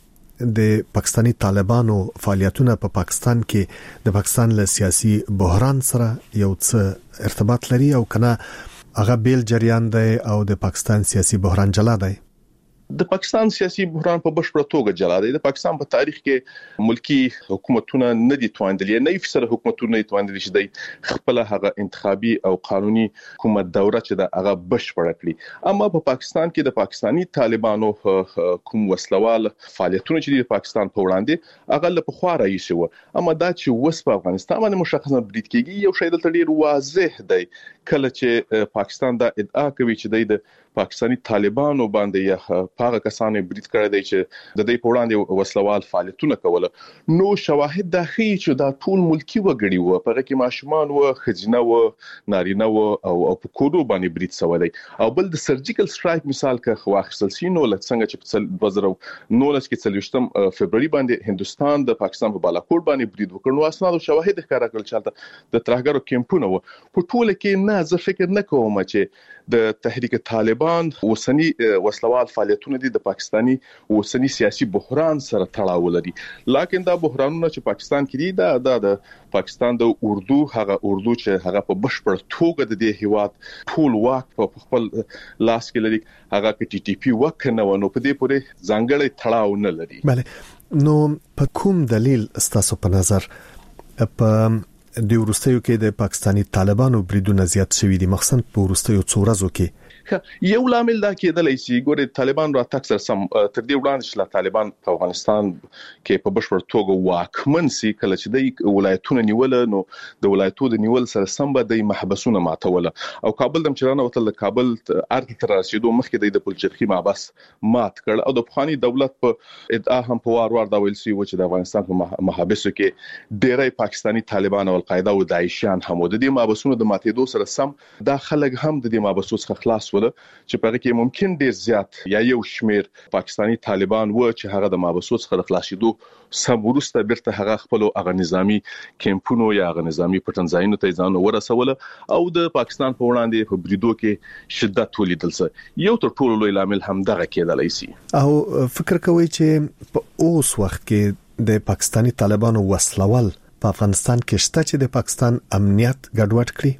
M: چې د پاکستانی طالبانو فعالیتونه په پاکستان کې د پاکستان له سیاسي بحران سره یو څه ارتباط لري او کنه هغه بیل جریان دی او د پاکستان سیاسي بحران جلا دی؟
B: د پاکستان سیاسي بحران په بشپړه توګه جلا دی. د پاکستان په تاریخ کې ملکی حکومتونه نه دي توانیدلي 90% حکومتونه نه توانیدلي چې د خپل هغه انتخابي او قانوني حکومت دوره چې د هغه بشپړه کړي. اما په پاکستان کې د پاکستانی طالبانو کوم وسلوال فعالیتونه چې د پاکستان په وړاندې هغه له پخوا راځي وو. اما دا چې وس په افغانستان باندې مشخصا برید کېږي یو شی دلته ډیر واضح دی کله چې پاکستان دا ادعا کوي چې د پاکستانی طالبانو باندې یا هغه کسانو برید کړی دی چې د دې په وړاندې وسلوال فعالیتونه کوله. نو شواهد دا ښیي چې دا ټول ملکی وګړي وو په کې ماشومان وو خځینه وو نارینه وو او په کورو باندې برید شوی دی. او بل د سرجیکل سټرایک مثال که واخیستل شي نو لکه څنګه چې په 2019 کې 23 فبرवरी باندې هندستان د پاکستان په بالاکوټ باندې برید وکړ. نو اسناد او شواهد ښکاره کړل چې د ترهګرو کیمپونه وو. په ټول کې نه زه فکر نه کوم چې د تحریک طالبان اوسنی وسلوال فعالیتونه دي د پاکستانی اوسنی سیاسي بحران سره تړاو لري. لکه دا بحرانونه چې پاکستان کې دي د پاکستان د اردو چې هغه په بشپړ توګه د دې هیواد ټول واک په خپل لاس کې لري هغه کې ټي ټي پی وکنه نو په دې پورې ځانګړی تړاو نه لري.
M: بله نو په کوم دلیل ستاسو په نظر په د ورستیو کې د پاکستانی طالبانو بریدونه زیات شوي دي مخصوصا په ورستیو څو ورځو کې؟
B: یو لامل دا کېدلی شي ګوري طالبان را تک سره سم تر دې وړاندې چې طالبان په افغانستان کې په بشپړ توګه واکمن سي کله چې د ولایتونو نیول نو د ولایتونو د نیول سره سم به د محبسونه ماتول او کابل د مچرانه وتل کابل ارګ تر رسیدو مخکې د پلچرخي محبس مات کړ او د بخاني دولت په ادعا هم په وار دا ویل سي چې د افغانستان په محبسو کې ډېری پاکستانی طالبان او القاعده او داعشیان هم د دې محبسونو د ماتېدو سره سم دا خلک هم د دې محبسو څخه خلاص چې په کې ممکن ډیر زیات یا یو شمیر پاکستانی طالبان و چې هغه د محبسو څخه خلاصېدو سم ورسته بیرته هغه خپل هغه نظامی کیمپونو یا هغه نظامی پټنځایونو ته ځان ورسول او د پاکستان په وړاندې په بریدو کې شدت ولیدل سي. یو تر ټولو لوی لامل هم دغه کېدلی سي.
M: او فکر کوي چې په اوس وخت کې د پاکستانی طالبانو وسلوال په افغانستان کې شته چې د پاکستان امنیت ګډوډ کړي؟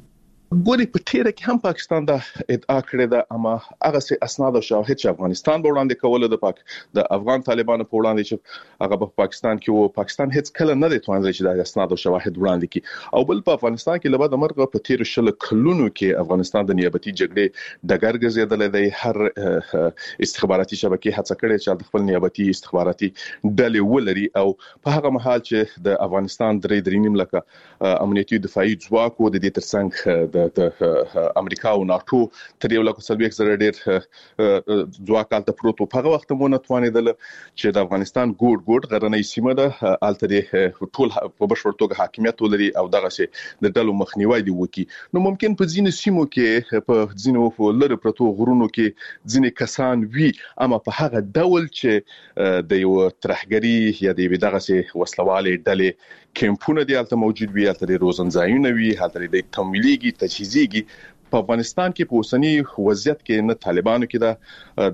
B: ګوري په تیره کې هم پاکستان دا ادعا کړې ده اما هغه سه اسناد او شواهد چې افغانستان په وړاندې کوله د افغان طالبانو په وړاندې چې هغه په پاکستان کې وو پاکستان هیڅ کله نه دی توانځي چې د اسناد او شواهد وړاندې کړي او بل په افغانستان کې لبا د مرګ په تیر شل کلونو کې افغانستان د نیابتي جګړې د ګرځیدل دی هر استخباراتي شبکې هڅه کړې چې د خپل نیابتي استخباراتي ډلې ولري او په هغه مهال چې د افغانستان درې نیم لکه امنیتي دفاعي ځواک او د دې ترڅنګ د امریکا او ناتو تر یو لکه سلويک زره ډیر ځواک الته پروت په هغه وخت مونږ توانیدل چې د افغانستان ګوډ غرنۍ سیمه ده الته د ټول په بشپړ توګه حاکمیت ولري او دغه سي د ډلو مخنیوي دی وکي نو ممکن په ځینو سیمو کې په ځینو لری پروتو غرونو کې ځینې کسان وی اما په هغه ډول چې د یو ترهګری یا د دغه سي وسلواله ډلې کمپونه دی الته موجود وي الته د روزنځایونه وي الته د تمویليږي تجهیزيږي په افغانستان کې په اوسنی وضعیت کې نه طالبانو کې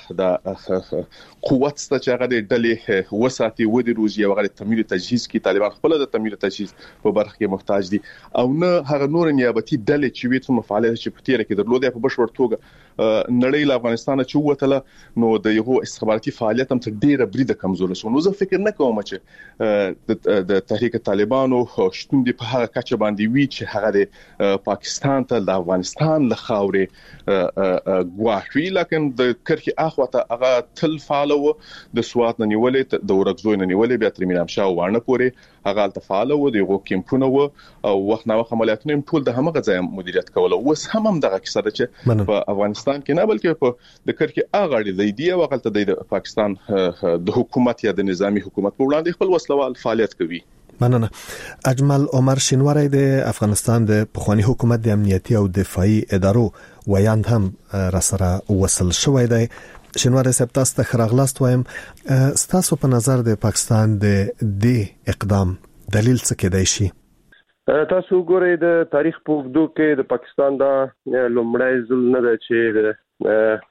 B: د قوت ست چې هغه د ډلې وساتي و د روزي او هغه تمویل تجهیز کې طالبان خپل د تمویل تجهیز په برخه کې محتاج دي او نه هغه نور نیابتي ډلې چې وي څومره فعالیت چې په تیر کې درلوده په بشپړ توګه نړۍ له افغانستان چې وته نو د یو استخباراتي فعالیت هم تر ډیره بریده کمزوري شو نو زه فکر نه کوم چې د تحریک طالبانو شتون دی په هغه کچه باندې وی چې هغه د پاکستان ته د افغانستان له خاورې غواړي لکه د کرخي اخوته هغه تل فعالو د سوات نه نیولې د ورغزوی نه نیولې بیا تر مینامشا وانه پوري هغه تل فعالو د یو کمپونه او وخت نه وخت عملیاتونه ټول د همغه ځای مدیریت کوله اوس هم دغه کیسه ده چې په افغانستان کې نه بلکې په د کرخي اغاړي دی او غلطه د پاکستان د حکومت یا د نظامی حکومت په وړاندې خپل وسلوال فعالیت کوي.
M: مننه. اجمل عمر شینواری د افغانستان د پخوانی حکومت د امنیتي او دفاعي ادارو ویاند هم را سره وصل شوی دی. شینواری صاحب تاسو ته خراغلاست وایم ستاسو په نظر د پاکستان د دې اقدام دلیل څه کېدای شي؟
C: تاسو ګورئ د تاریخ په اوږدو کې د پاکستان دا لومړی ځل نه ده چې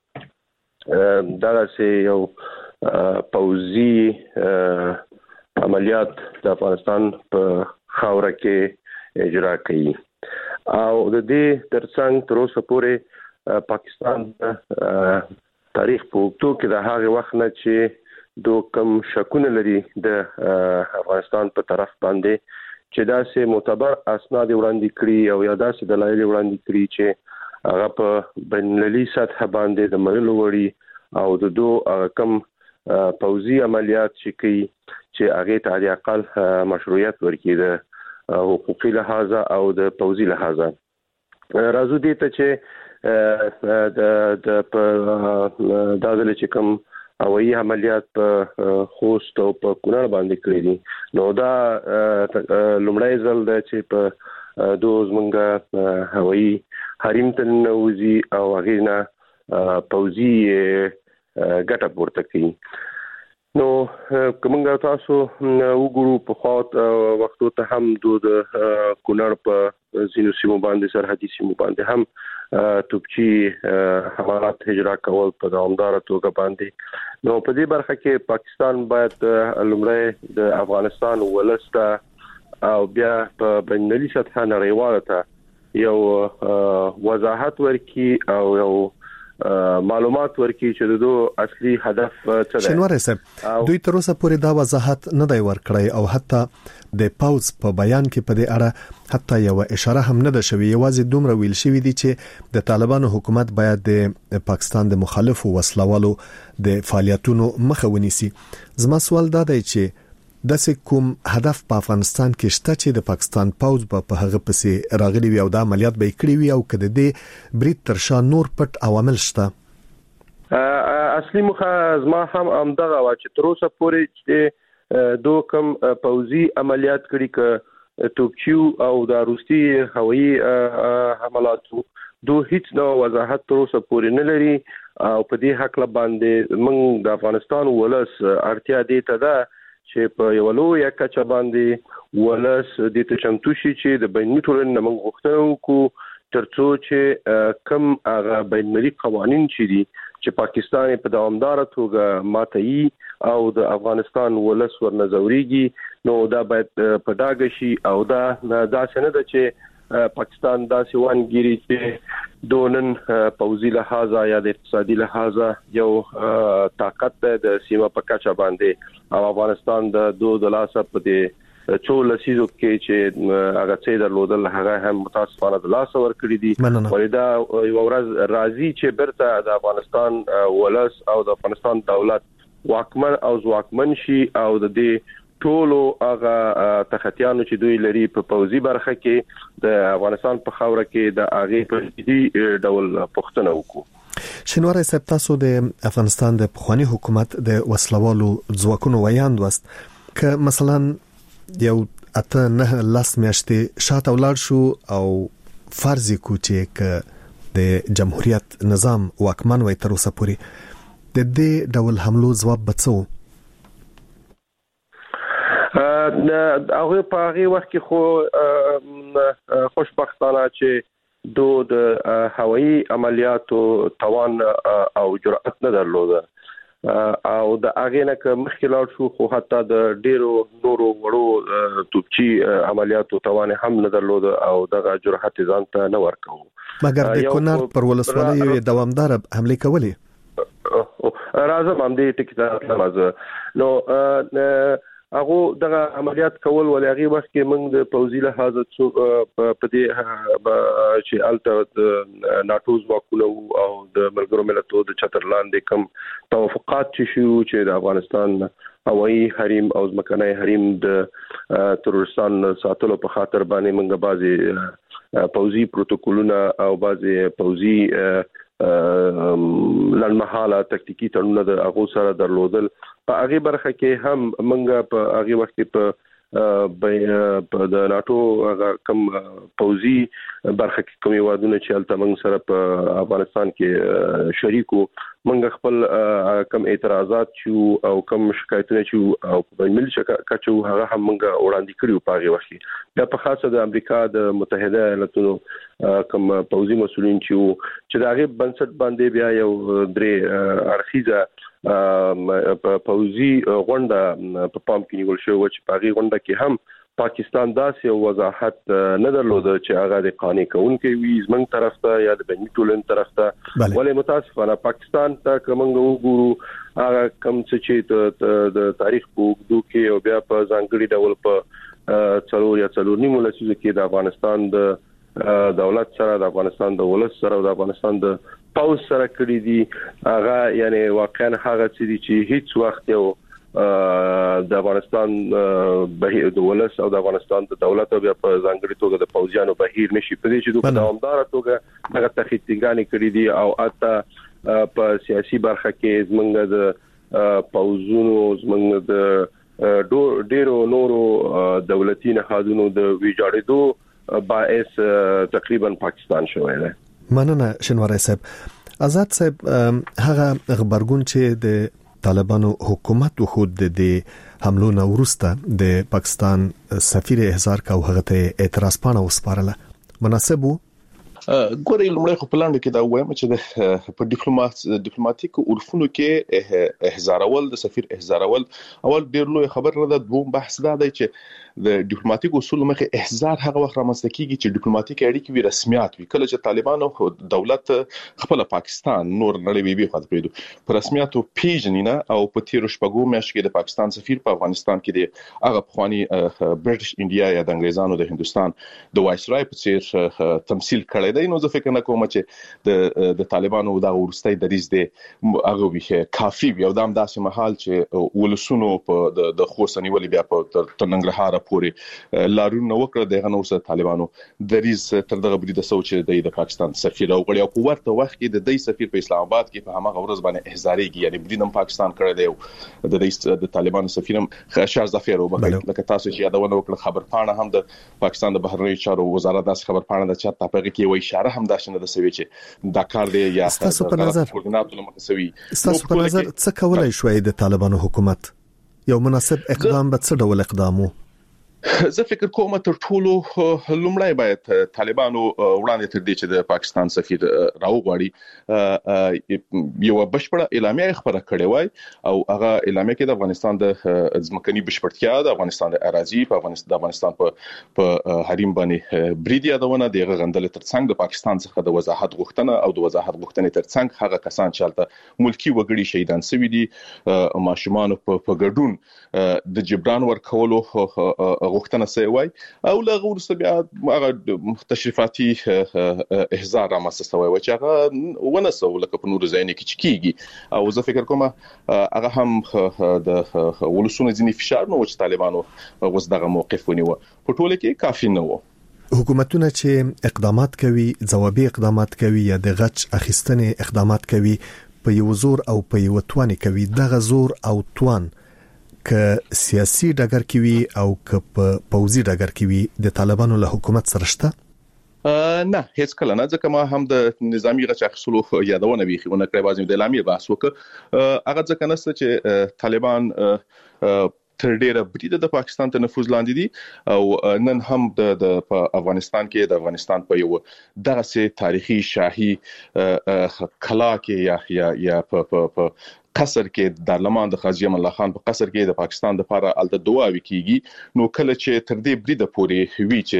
C: دا یو پوځي عملیات د افغانستان په خاوره کې اجرا کړي او د دې ترڅنګ تر اوسه پورې پاکستان تاریخ په اوږدو کې د هغه وخت نه چې دوه کم شکونه لري د افغانستان په طرف باندې چې دا سه معتبر اسناد وړاندې کړي او یا دا سه دلایل وړاندې کړي چې هغه په بین‌المللي سطح باندې د مرلو وړي او د دوه کم پوځي عملیات چې هغه ته د اقل مشروعیت ورکړي د حقوقي لحاظ او د پوځي لحاظ راځو دي ته چې د دازل چې کوم هوایي عملیات په خوست او په کونړ باندې کړی دي نو دا لومړی ځل دی چې په دوز مونږه هوایي حریم ته نوځي او هغه نه پوځي ګټه پورته کوي نو کومه تاسو وګورو په خاط وختو ته هم د کونړ په زینو سیمو باندې سرحدي سیمو باندې هم توپچی حملات اجرا کول په دوامدار توګه باندې نو په دې برخه کې پاکستان باید لومړی د افغانستان ولسته او بیا په بین‌المللي سطح نړیواله ته یو وضاحت ورکړي او یو معلومات ورکړي چې د دوه اصلي هدف څه دی.
M: شینواری صاحب دوی تر اوسه پورې دا وضاحت نه دی ورکړی او حتی د پاوز په بیان کې په دې اړه حتی یو اشاره هم نه ده شوې یوازې دومره ویل شوې دي چې د طالبانو حکومت باید د پاکستان د مخالفو وسلوالو د فعالیتونو مخه ونیسي. زما سوال دا دی چې داسې کوم هدف په افغانستان کې شته چې د پاکستان پاوز په هغه پسې راغلي وي او د عملیات به کړی وي او کده د برید تر شا نور پټ عوامل شته؟
C: اصلي مخه زما هم امدغه وا چې تر اوسه پورې چې دوه کم پوځي عملیات کړي ک توپچیو او د روسي هوایي حملاتو دوه هیڅ نو وضاحت تر اوسه پورې نه لري او په دې حق باندې موږ د افغانستان ولس اړتیا دي ته ده چې په یو لوی کچه باندې ولس د تشمتو شي چې د بین‌المللي ټولنې موږ غوښتنه وکړو ترڅو چې کم هغه بین‌المللي قوانين چې پاکستان په دوامدار توګه ماتایي او د افغانستان ولس ورنځوريږي نو دا باید په ډاګه شي او دا څنګه ده چې پاکستان دا سیوانګيري چې دونن پوزي لحاظه یا د اقتصادي لحاظه یو طاقت د سیمه په کچه باندې او افغانستان د دوه لاسه په دې څول سيزو کې چې هغه څه درلودل هغه هم متاسفانه د لاس ور کړی دي ولدا یو ورځ راځي چې برته د افغانستان ولس او د افغانستان دولت واکمن او ځواکمن شي او د دې ټولو هغه تخطیانو چې دوی لري په پوزي برخه کې د افغانستان په خاوره کې د هغه په دې ډول پښتنه وکړو.
M: شنواره صاحب تاسو د افغانستان د پخوانی حکومت د وسلوالو ځواکونو ویاند وست ک مثلا یو اته نه لاس میاشتې شاته ولاړ شو او فرض کو چې ک د جمهوریت نظام واکمن وي تر اوسه پورې د دې ډول حملو جواب بڅو
C: هغه په هغه وخت کې خو خوشبختانه چې د هوایي عملیاتو توان او جرأت نه درلوده او د هغه نه کوم مخکلات شو خو حتی د ډیرو نورو وړو توپچی عملیاتو توان هم نه درلوده او دغه جرأت ځان ته نه ورکو
M: مګر د کونړ پر ولسوالۍ دوامدار حمله کولې
C: راځم هم دې ټکی ته راځه نو هغه دغه عملیات کول ولې هغه وخت کې موږ د پوزي لحاظ په دې چې الته ناتو ځواکونه او د ملګرو ملتونو د چترلاندې کم توافقات چې د افغانستان هوایي حریم او ځمکني حریم د ترورستان ساتلو په خاطر باندې موږ بعضي پوزي پروتوکولونه او بعضي پوزي لنمحاله تکتیکی تړونونه د هغه سره درلودل په هغه برخه کې هم منګه په هغه وخت کې په د ناتو کم پوزي برخه کې کومي وادونه چې الته موږ سره په افغانستان کې شریکو موږ خپل کم اعتراضات چې او کم شکایتونه چې او په ملي کچو هغه هم موږ وړاندې کړیو په هغه وخت کې په خاصه د امریکا د متحده ایالاتونو کم پوزي مسؤلین چې دا غي بنسټ باندې بیا یو درې ارخیزه پوزي غونډه په پام کې نیول شو چې په هغه غونډه کې هم پاکستان داسې یو وضاحت نه درلوده چې هغه د قانون کوونکي وي زمنګ طرف ته یا د بنی ټولن طرف ته ولې متاسفانه پاکستان ته کومنګ وګورو هغه کم چې د تاریخ په وګړو کې او بیا په ځانګړي ډول په څلور نیمه لسیزه کې د افغانستان د دولت سره د افغانستان د ولس سره او د افغانستان د پاوز سره کړی دي هغه یعنی واقعا هغه چې هیڅ وخت یو د افغانستان بهیر د ولس او د افغانستان د دولت او په ځانګړي توګه د پوځیانو بهیر نشي په دې چې د دوامدار توګه هغه تخیتګانی کړی دي او اته په سیاسي برخه کې زمونږ د پوزونو زمونږ د ډیرو نورو دولتي نهادونو د ویجاړېدو باعث تقریبا پاکستان شوی دی.
M: مننه شنواری صاحب. آزاد صاحب هغه خبرګون چې د طالبانو حکومت خود د حملو نه وروسته د پاکستان سفیر احضار کا هغه ته اعتراض پاڼه وسپارله مناسب وو
B: ګورې لمړی خو پلان کې دا وایم چې په ډیپلوماټیک عرفونو کې احضارول د سفیر احضارول اول ډیر لوی خبر نه ده. دوم بحث دا دی چې د ډیپلوماټیک اصول مخه احضار هغه وخت رامنځته کیږي چې ډیپلوماټیک اړیکې وي رسمیات وي. کله چې طالبان او دولت خپل پاکستان نور نړۍ وی خاطر پریدو پر رسمیاتو پیژنینه او په تیر شپږو میاشتو کې د پاکستان سفیر په افغانستان کې دی هغه پخوانی برټش انډیا یا د انګریزانو د هندستان د وایسرای په څیر تمثيل کړی دی. نو زه فکر نه کوم چې د طالبانو دا ورستۍ دریز دی هغه وی کافي وي او دا هم داسې محل چې ولسونو په د خورسنی ولې بیا په تننګرهار پورې لارونه وکړه دغه نو سره طالبانو دریز تر دغه بری د سوچ د پاکستان سفیر او غړي او په ورته وخت کې د دې سفیر په اسلام آباد کې په هغه ورځ باندې احضارېږي یعنی بریدم پاکستان کړی دی د طالبانو سفیرم خشار ظفر او لکه تاسو چې یادونه وکړه خبر پاڼه هم د پاکستان د بهرنی چارو وزارت داس خبر پاڼه د چا په کې وایي اشاره هم داشنه د سوي چې دا کار دی یا
M: تاسو په نظر څه کولای شوی د طالبانو حکومت یو مناسب اقدام به څه ډول اقدامو
B: زه فکر کوم تر ټولو لومړی باید طالبانو وړاندې تر دې چې د پاکستان سفیر راوغواړي یو بشپړه اعلامیه خبره کړې وای او هغه اعلامیه کې د افغانستان د ځمکني بشپړتیا د افغانستان د اراضي په افغانستان په حریم باندې برید یادونه د غندل ترڅنګ د پاکستان څخه د وضاحت غوښتنه او د وضاحت غوښتنې ترڅنګ هغه کسان چې هلته ملکی وګړي شهیدان شوي دي ماشومان په ګډون د جبران ورکولو غوښتنه سوی وای او لغه ورسته بیا هغه تشریفاتي احزار رامنځته شوی و چې هغه ونسو لکه په نور ځایونو کې کیږي او زه فکر کوم هغه هم د ولسونو ځینی فشار نو چې طالبانو اوس دغه موقف ونیو په ټوله کې کافي نه و.
M: حکومتونه چې اقدامات کوي ځوابي اقدامات کوي یا د غچ اخیستنې اقدامات کوي په یو زور او په یو توان کوي دغه زور او توان که سیاسي ډګر کې وي او که په پوځي ډګر کې وي د طالبانو له حکومت سره شته
B: نه هیڅ کله نه ځکه ما هم د نظامی غچ اخیستلو یادونه بیخونه کړې بازم د اعلامیه بحث وکړ هغه ځکه نسته چې طالبان تر ډیره بریده د پاکستان ته نفوذ لاندې دي او نن هم د افغانستان کې د افغانستان په یو دغه سي تاریخي شاهي کلا کې یا په قصر کې د دارلمان د خاجي امان الله خان په قصر کې د پاکستان د لپاره الته دعاوي کیږي نو کله چې تر دې بریده پورې وی چې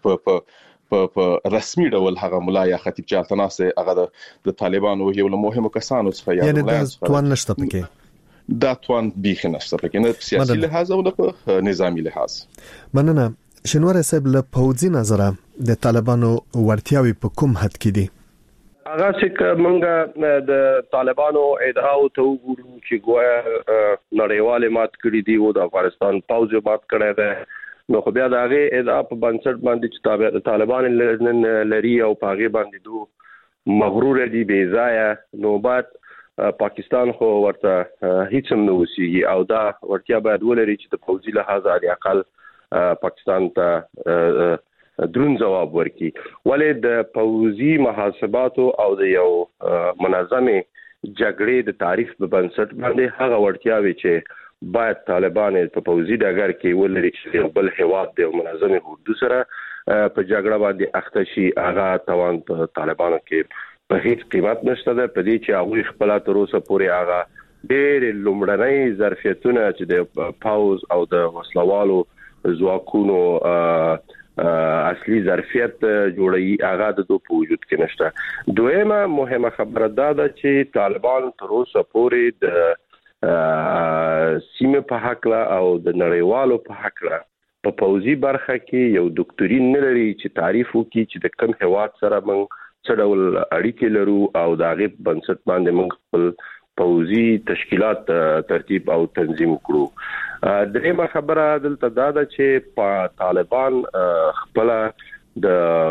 B: په رسمي ډول هغه ملا یا خطیب چالتناسه هغه د طالبانو یو له مهمو کسانو څخه
M: یعنی د توان نشته پکې
B: دا توان بیخ نشته پکې نه سیاسي لحاظ او د نظامی لحاظ.
M: مننه شنوار صاحب له پوځي نظره د طالبانو ورتیاوي په کوم حد کې دي؟
C: هغه چې منګه د طالبانو ادعاو ته وګورو چې ګویا نړیواله مات کړی دی او د افغانستان پوځ مات کړی دی نو خو بیا دا غي ادعا په بنسټ باندې چې طالبان لري او په هغه باندې دو مغرور دي بے ځای نو بعد پاکستان خو ورته هیڅ هم نه وسیږي او دا ورتیا باید ولري چې د پوځي لحاظ علي اقل پاکستان ته درون جواب ورکړي ولې د پوځي محاسباتو او د یو منظمه جګړې د تاریخ په بنسټ باندې هغه ورتیاوي چې باید طالبان په پوځي ډګر کې ولري چې بل هواد د منظمه حدود سره په جګړه باندې اخته شي هغه توان په طالبانو کې په هیڅ قیمت نشته ده په دې چې هغه خپل تر اوسه پورې هغه ډېر لومړنۍ ظرفیتونه چې د پاوز او د وسلوالو ځواکونو اصلي ظرفیت جوړي هغه د دوه په وجود کې نشته. دویمه مهمه خبره ده چې طالبان تر اوسه پورې د سیمه په حق او د نړیوالو په حق په پوځي برخه کې یو ډاکټرین نه لري چې تعریف وکړي چې د کوم هواد سره موږ څه ډول اړیکې لرو او د هغه بنسټ باندې موږ خپل پوځي تشکیلات ترتیب او تنظیم کړو. درېمه خبره دلته دا ده چې طالبان خپل د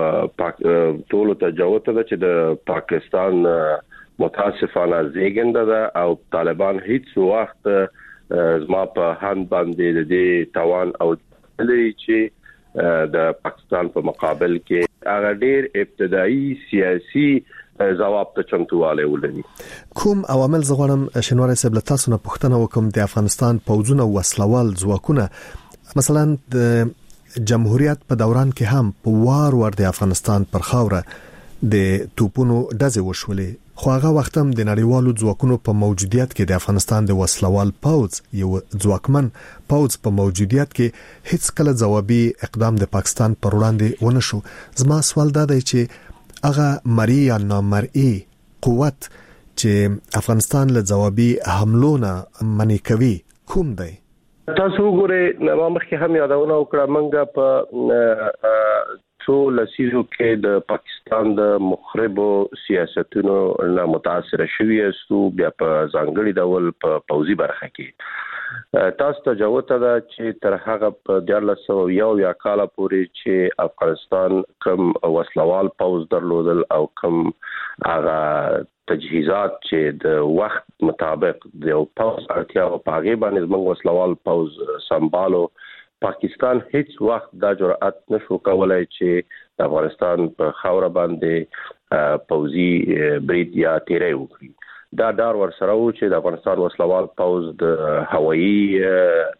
C: ټولو تجاوز ته چې د پاکستان متاسفانه زیږنده ده او طالبان هیڅ وخت زما په هند باندې د توان او لري چې د پاکستان په مقابل کې هغه ډېر ابتدایي سیاسي جواب ته چمتواله ولري.
M: کوم عوامل زغړم شنوار صاحب له تاسو نه پوښتنه وکم د افغانستان پوځونه وسلوال ځواکونه مثلا د جمهوریت په دوران کې هم په وار د افغانستان پر خاوره د توپونو ډزې وشولې خو هغه وخت هم د نړیوالو ځواکونو په موجودیت کې د افغانستان د وسلوال پوځ یو ځواکمن پوځ په موجودیت کې هیڅ کله ځوابي اقدام د پاکستان پر وړاندې ونه شو. زما سوال دا دی چې هغه مرئی یا نامرئی قوت چې افغانستان له ځوابي حملو نه منې کوي کوم دی؟
C: تاسو وګورئ نو مخکې هم یادونه وکړه منګه په ټول لسیزو کې د پاکستان د مخربو سیاستونو نه متاثر شوی استو بیا په ځانګړي ډول په پوځي برخه کې تاسو ته جوته ده چې تر هغه په 1901 کال پورې چې افغانستان کم وسلوال پوځ درلودل او کم هغه تجهیزات چې د وخت مطابق د پوځ اړتیا او پاغي باندې موږ وسلوال پوځ سمبالو پاکستان هیڅ وخت دا جرأت نشو کولای چې د افغانستان په خاور باندې پوځي برید یا تیری وکړي. دا ډار ورسره و چې د افغانستان وسلوال پوځ د هوایي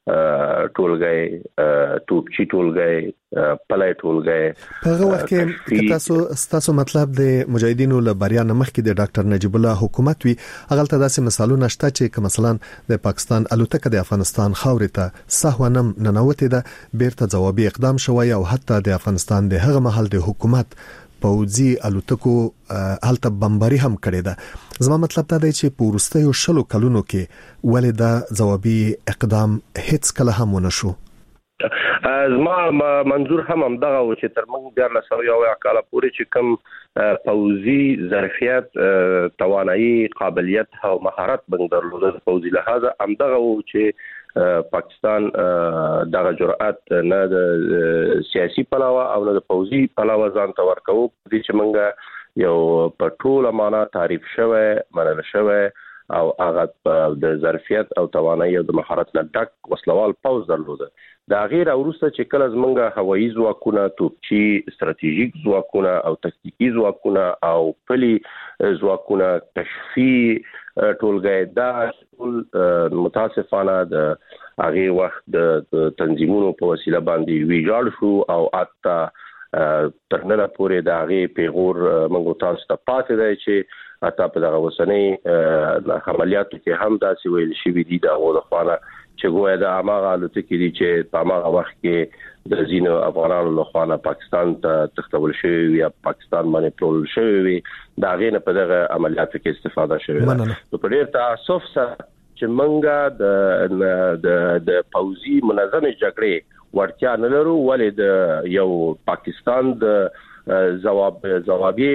C: ټولګي توپچی ټولګي پلای ټولګي
M: په هغه وخت کې تاسو مطلب د مجاهدینو له بریا نمخ کې د ډاکټر نجیب الله حکومت وی هغه ته داسې مثالونه شته چې مثلا د پاکستان الوتکه د افغانستان خاورې ته سهونم ننوتې ده بیرته جوابي اقدام شوی او حتی د افغانستان د هغه محل د حکومت پوځي الوتکو هلته بمباري هم کړې ده. زما مطلب دا دی چې په وروستیو 10 کلونو کې ولې دا جوابي اقدام هیڅ کله هم ونه شو.
C: زما منظور هم دغه و چې تر موږ 1400 کال پورې چې کوم پوځي ظرفیت توانایي قابلیت او مهارت بنګ درلوده پوځي لحاظه هم دغه و چې پاکستان دغه جرأت نه د سیاسي پلاوه او نه د پوځي پلاوه ځان ته ورکوي چې موږ یو په ټوله معنا تعریف شوه منل شوه او هغه د ظرفیت او توانایي او د مهارت نه ډک وسلوال پوځ درلوده. دا غیر اورسته چې کله زمونږ هوایي ځواکونه توپچی ستراتیژیک ځواکونه او تکتیکی ځواکونه او پلي ځواکونه کشفي ټولګي دا ټول متاسفانه د هغه وخت د تنظیمونو په وسیله باندې ویجاړ شو او اته ترنه پورې د هغه پیغور موږ تاسو ته پاتې دی چې اته په دغه وسنۍ عملیاتو کې هم داسې ویل شوی دي دا غوډه خوانه چې ګویا د اماغه الوتکې دي چې په اماغه وخت کې د زینو افغانانو له خوا پاکستان ته تختول شوی یا پاکستان باندې پلول شوی دا غینه په دغه عملیاتو کې استفاده شوی نو په ډیر تاسف سره چې منګه د پوځي منظمه جګړې ورتیا نه لرو ولې د یو پاکستان د جوابي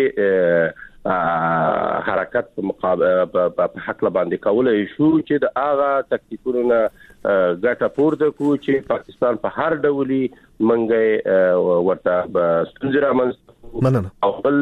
C: حرکت په مقابله په حق باندې کولای شو چې د هغه تکتیکونو ګټه پورته کو چې پاکستان په هر ډولي منګي ورته ستونزې رامنځته او بل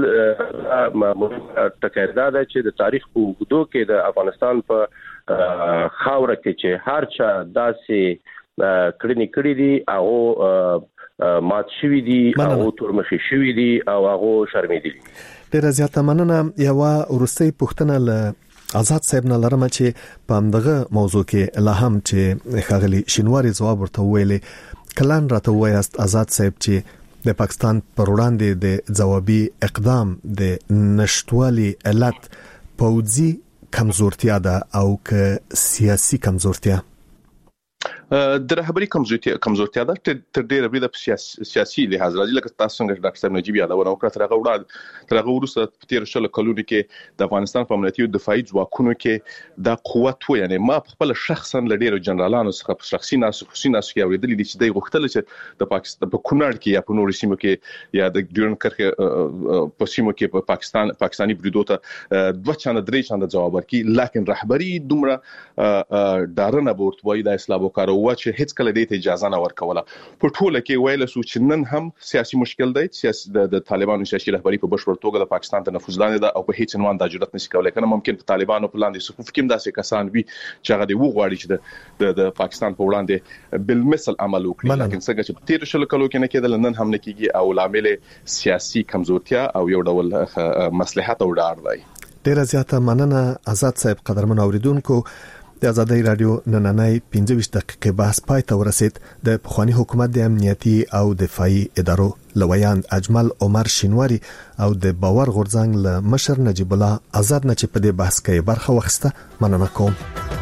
C: تکردا ده چې د تاریخ په وګړو کې د افغانستان په خاوره کې چې هر چا داسې کړي دي او مات شوی دي او تورمخي شوی دي او هغه شرمېدلي.
M: ډیره زیاته مننه. یو ورستۍ پوښتنه له آزاد صاحب نه لرم چې په همدغه موضوع کې لا هم چې خغلی شینواری جواب ورته ویلې کلان راته وایست آزاد صاحب چې د پاکستان پر وړاندې د جوابي اقدام د نشټوالي علت پوځي کمزورتیا ده او که سیاسي کمزورتیا
B: د رهبری کمزورتیا ده تر ډیره بریده په سیاسي لحاظ راځي لکه تاسو څنګه ډاکټر صاحب نجیب یادونه وکړه تر هغه وروسته په تیر 10 کلونو کې د افغانستان په امنیتي او دفاعي ځواکونو کې د قوت و یعنی ما خپل شخصا لډیرو جنرالانو څخه په شخصي ناس کې اوریدل دي چې د غوښتل چې د پاکستان په کونړ کې یا په نورو سیمو کې یا د ډیورن کرښې په سیمو کې په پاکستاني بریدو ته دوه چانه درې چانه جواب ورکړي لیکن رهبری دومره دارنه بورتوي د اسلام وکړو چې هیڅ کله دې ته اجازه نه ورکوله په ټوله کې ویل سو چې نن هم سیاسي مشکل دی سیاسي د طالبانو سیاسي رهبری په بشپړ توګه د پاکستان ته نفوذ لاندې ده او په هیڅ عنوان د جرأت نشي کولای کنه ممکن په طالبانو په لاندې صفوف کې داسې کسان وي چې هغه دی وغواړي چې د پاکستان په وړاندې بالمثل عمل وکړي لکه څنګه چې په تیر شل کلو کې نه کېدل نن هم نه کیږي او لامل سیاسي کمزورتیا او یو ډول مصلحت او ډار دی.
M: ډیره زیاته مننه آزاد صاحب. قدرمن اوریدونکو د آزادۍ رادیو نننۍ 15 دقیقې بحث پای ته ورسید. د پخوانی حکومت د امنیتي او دفاعي ادارو لویان اجمل عمر شینواری او د باور غورځنګ له مشر نجیب الله آزاد نه چې په دې بحث کې برخه واخیسته مننه کوم.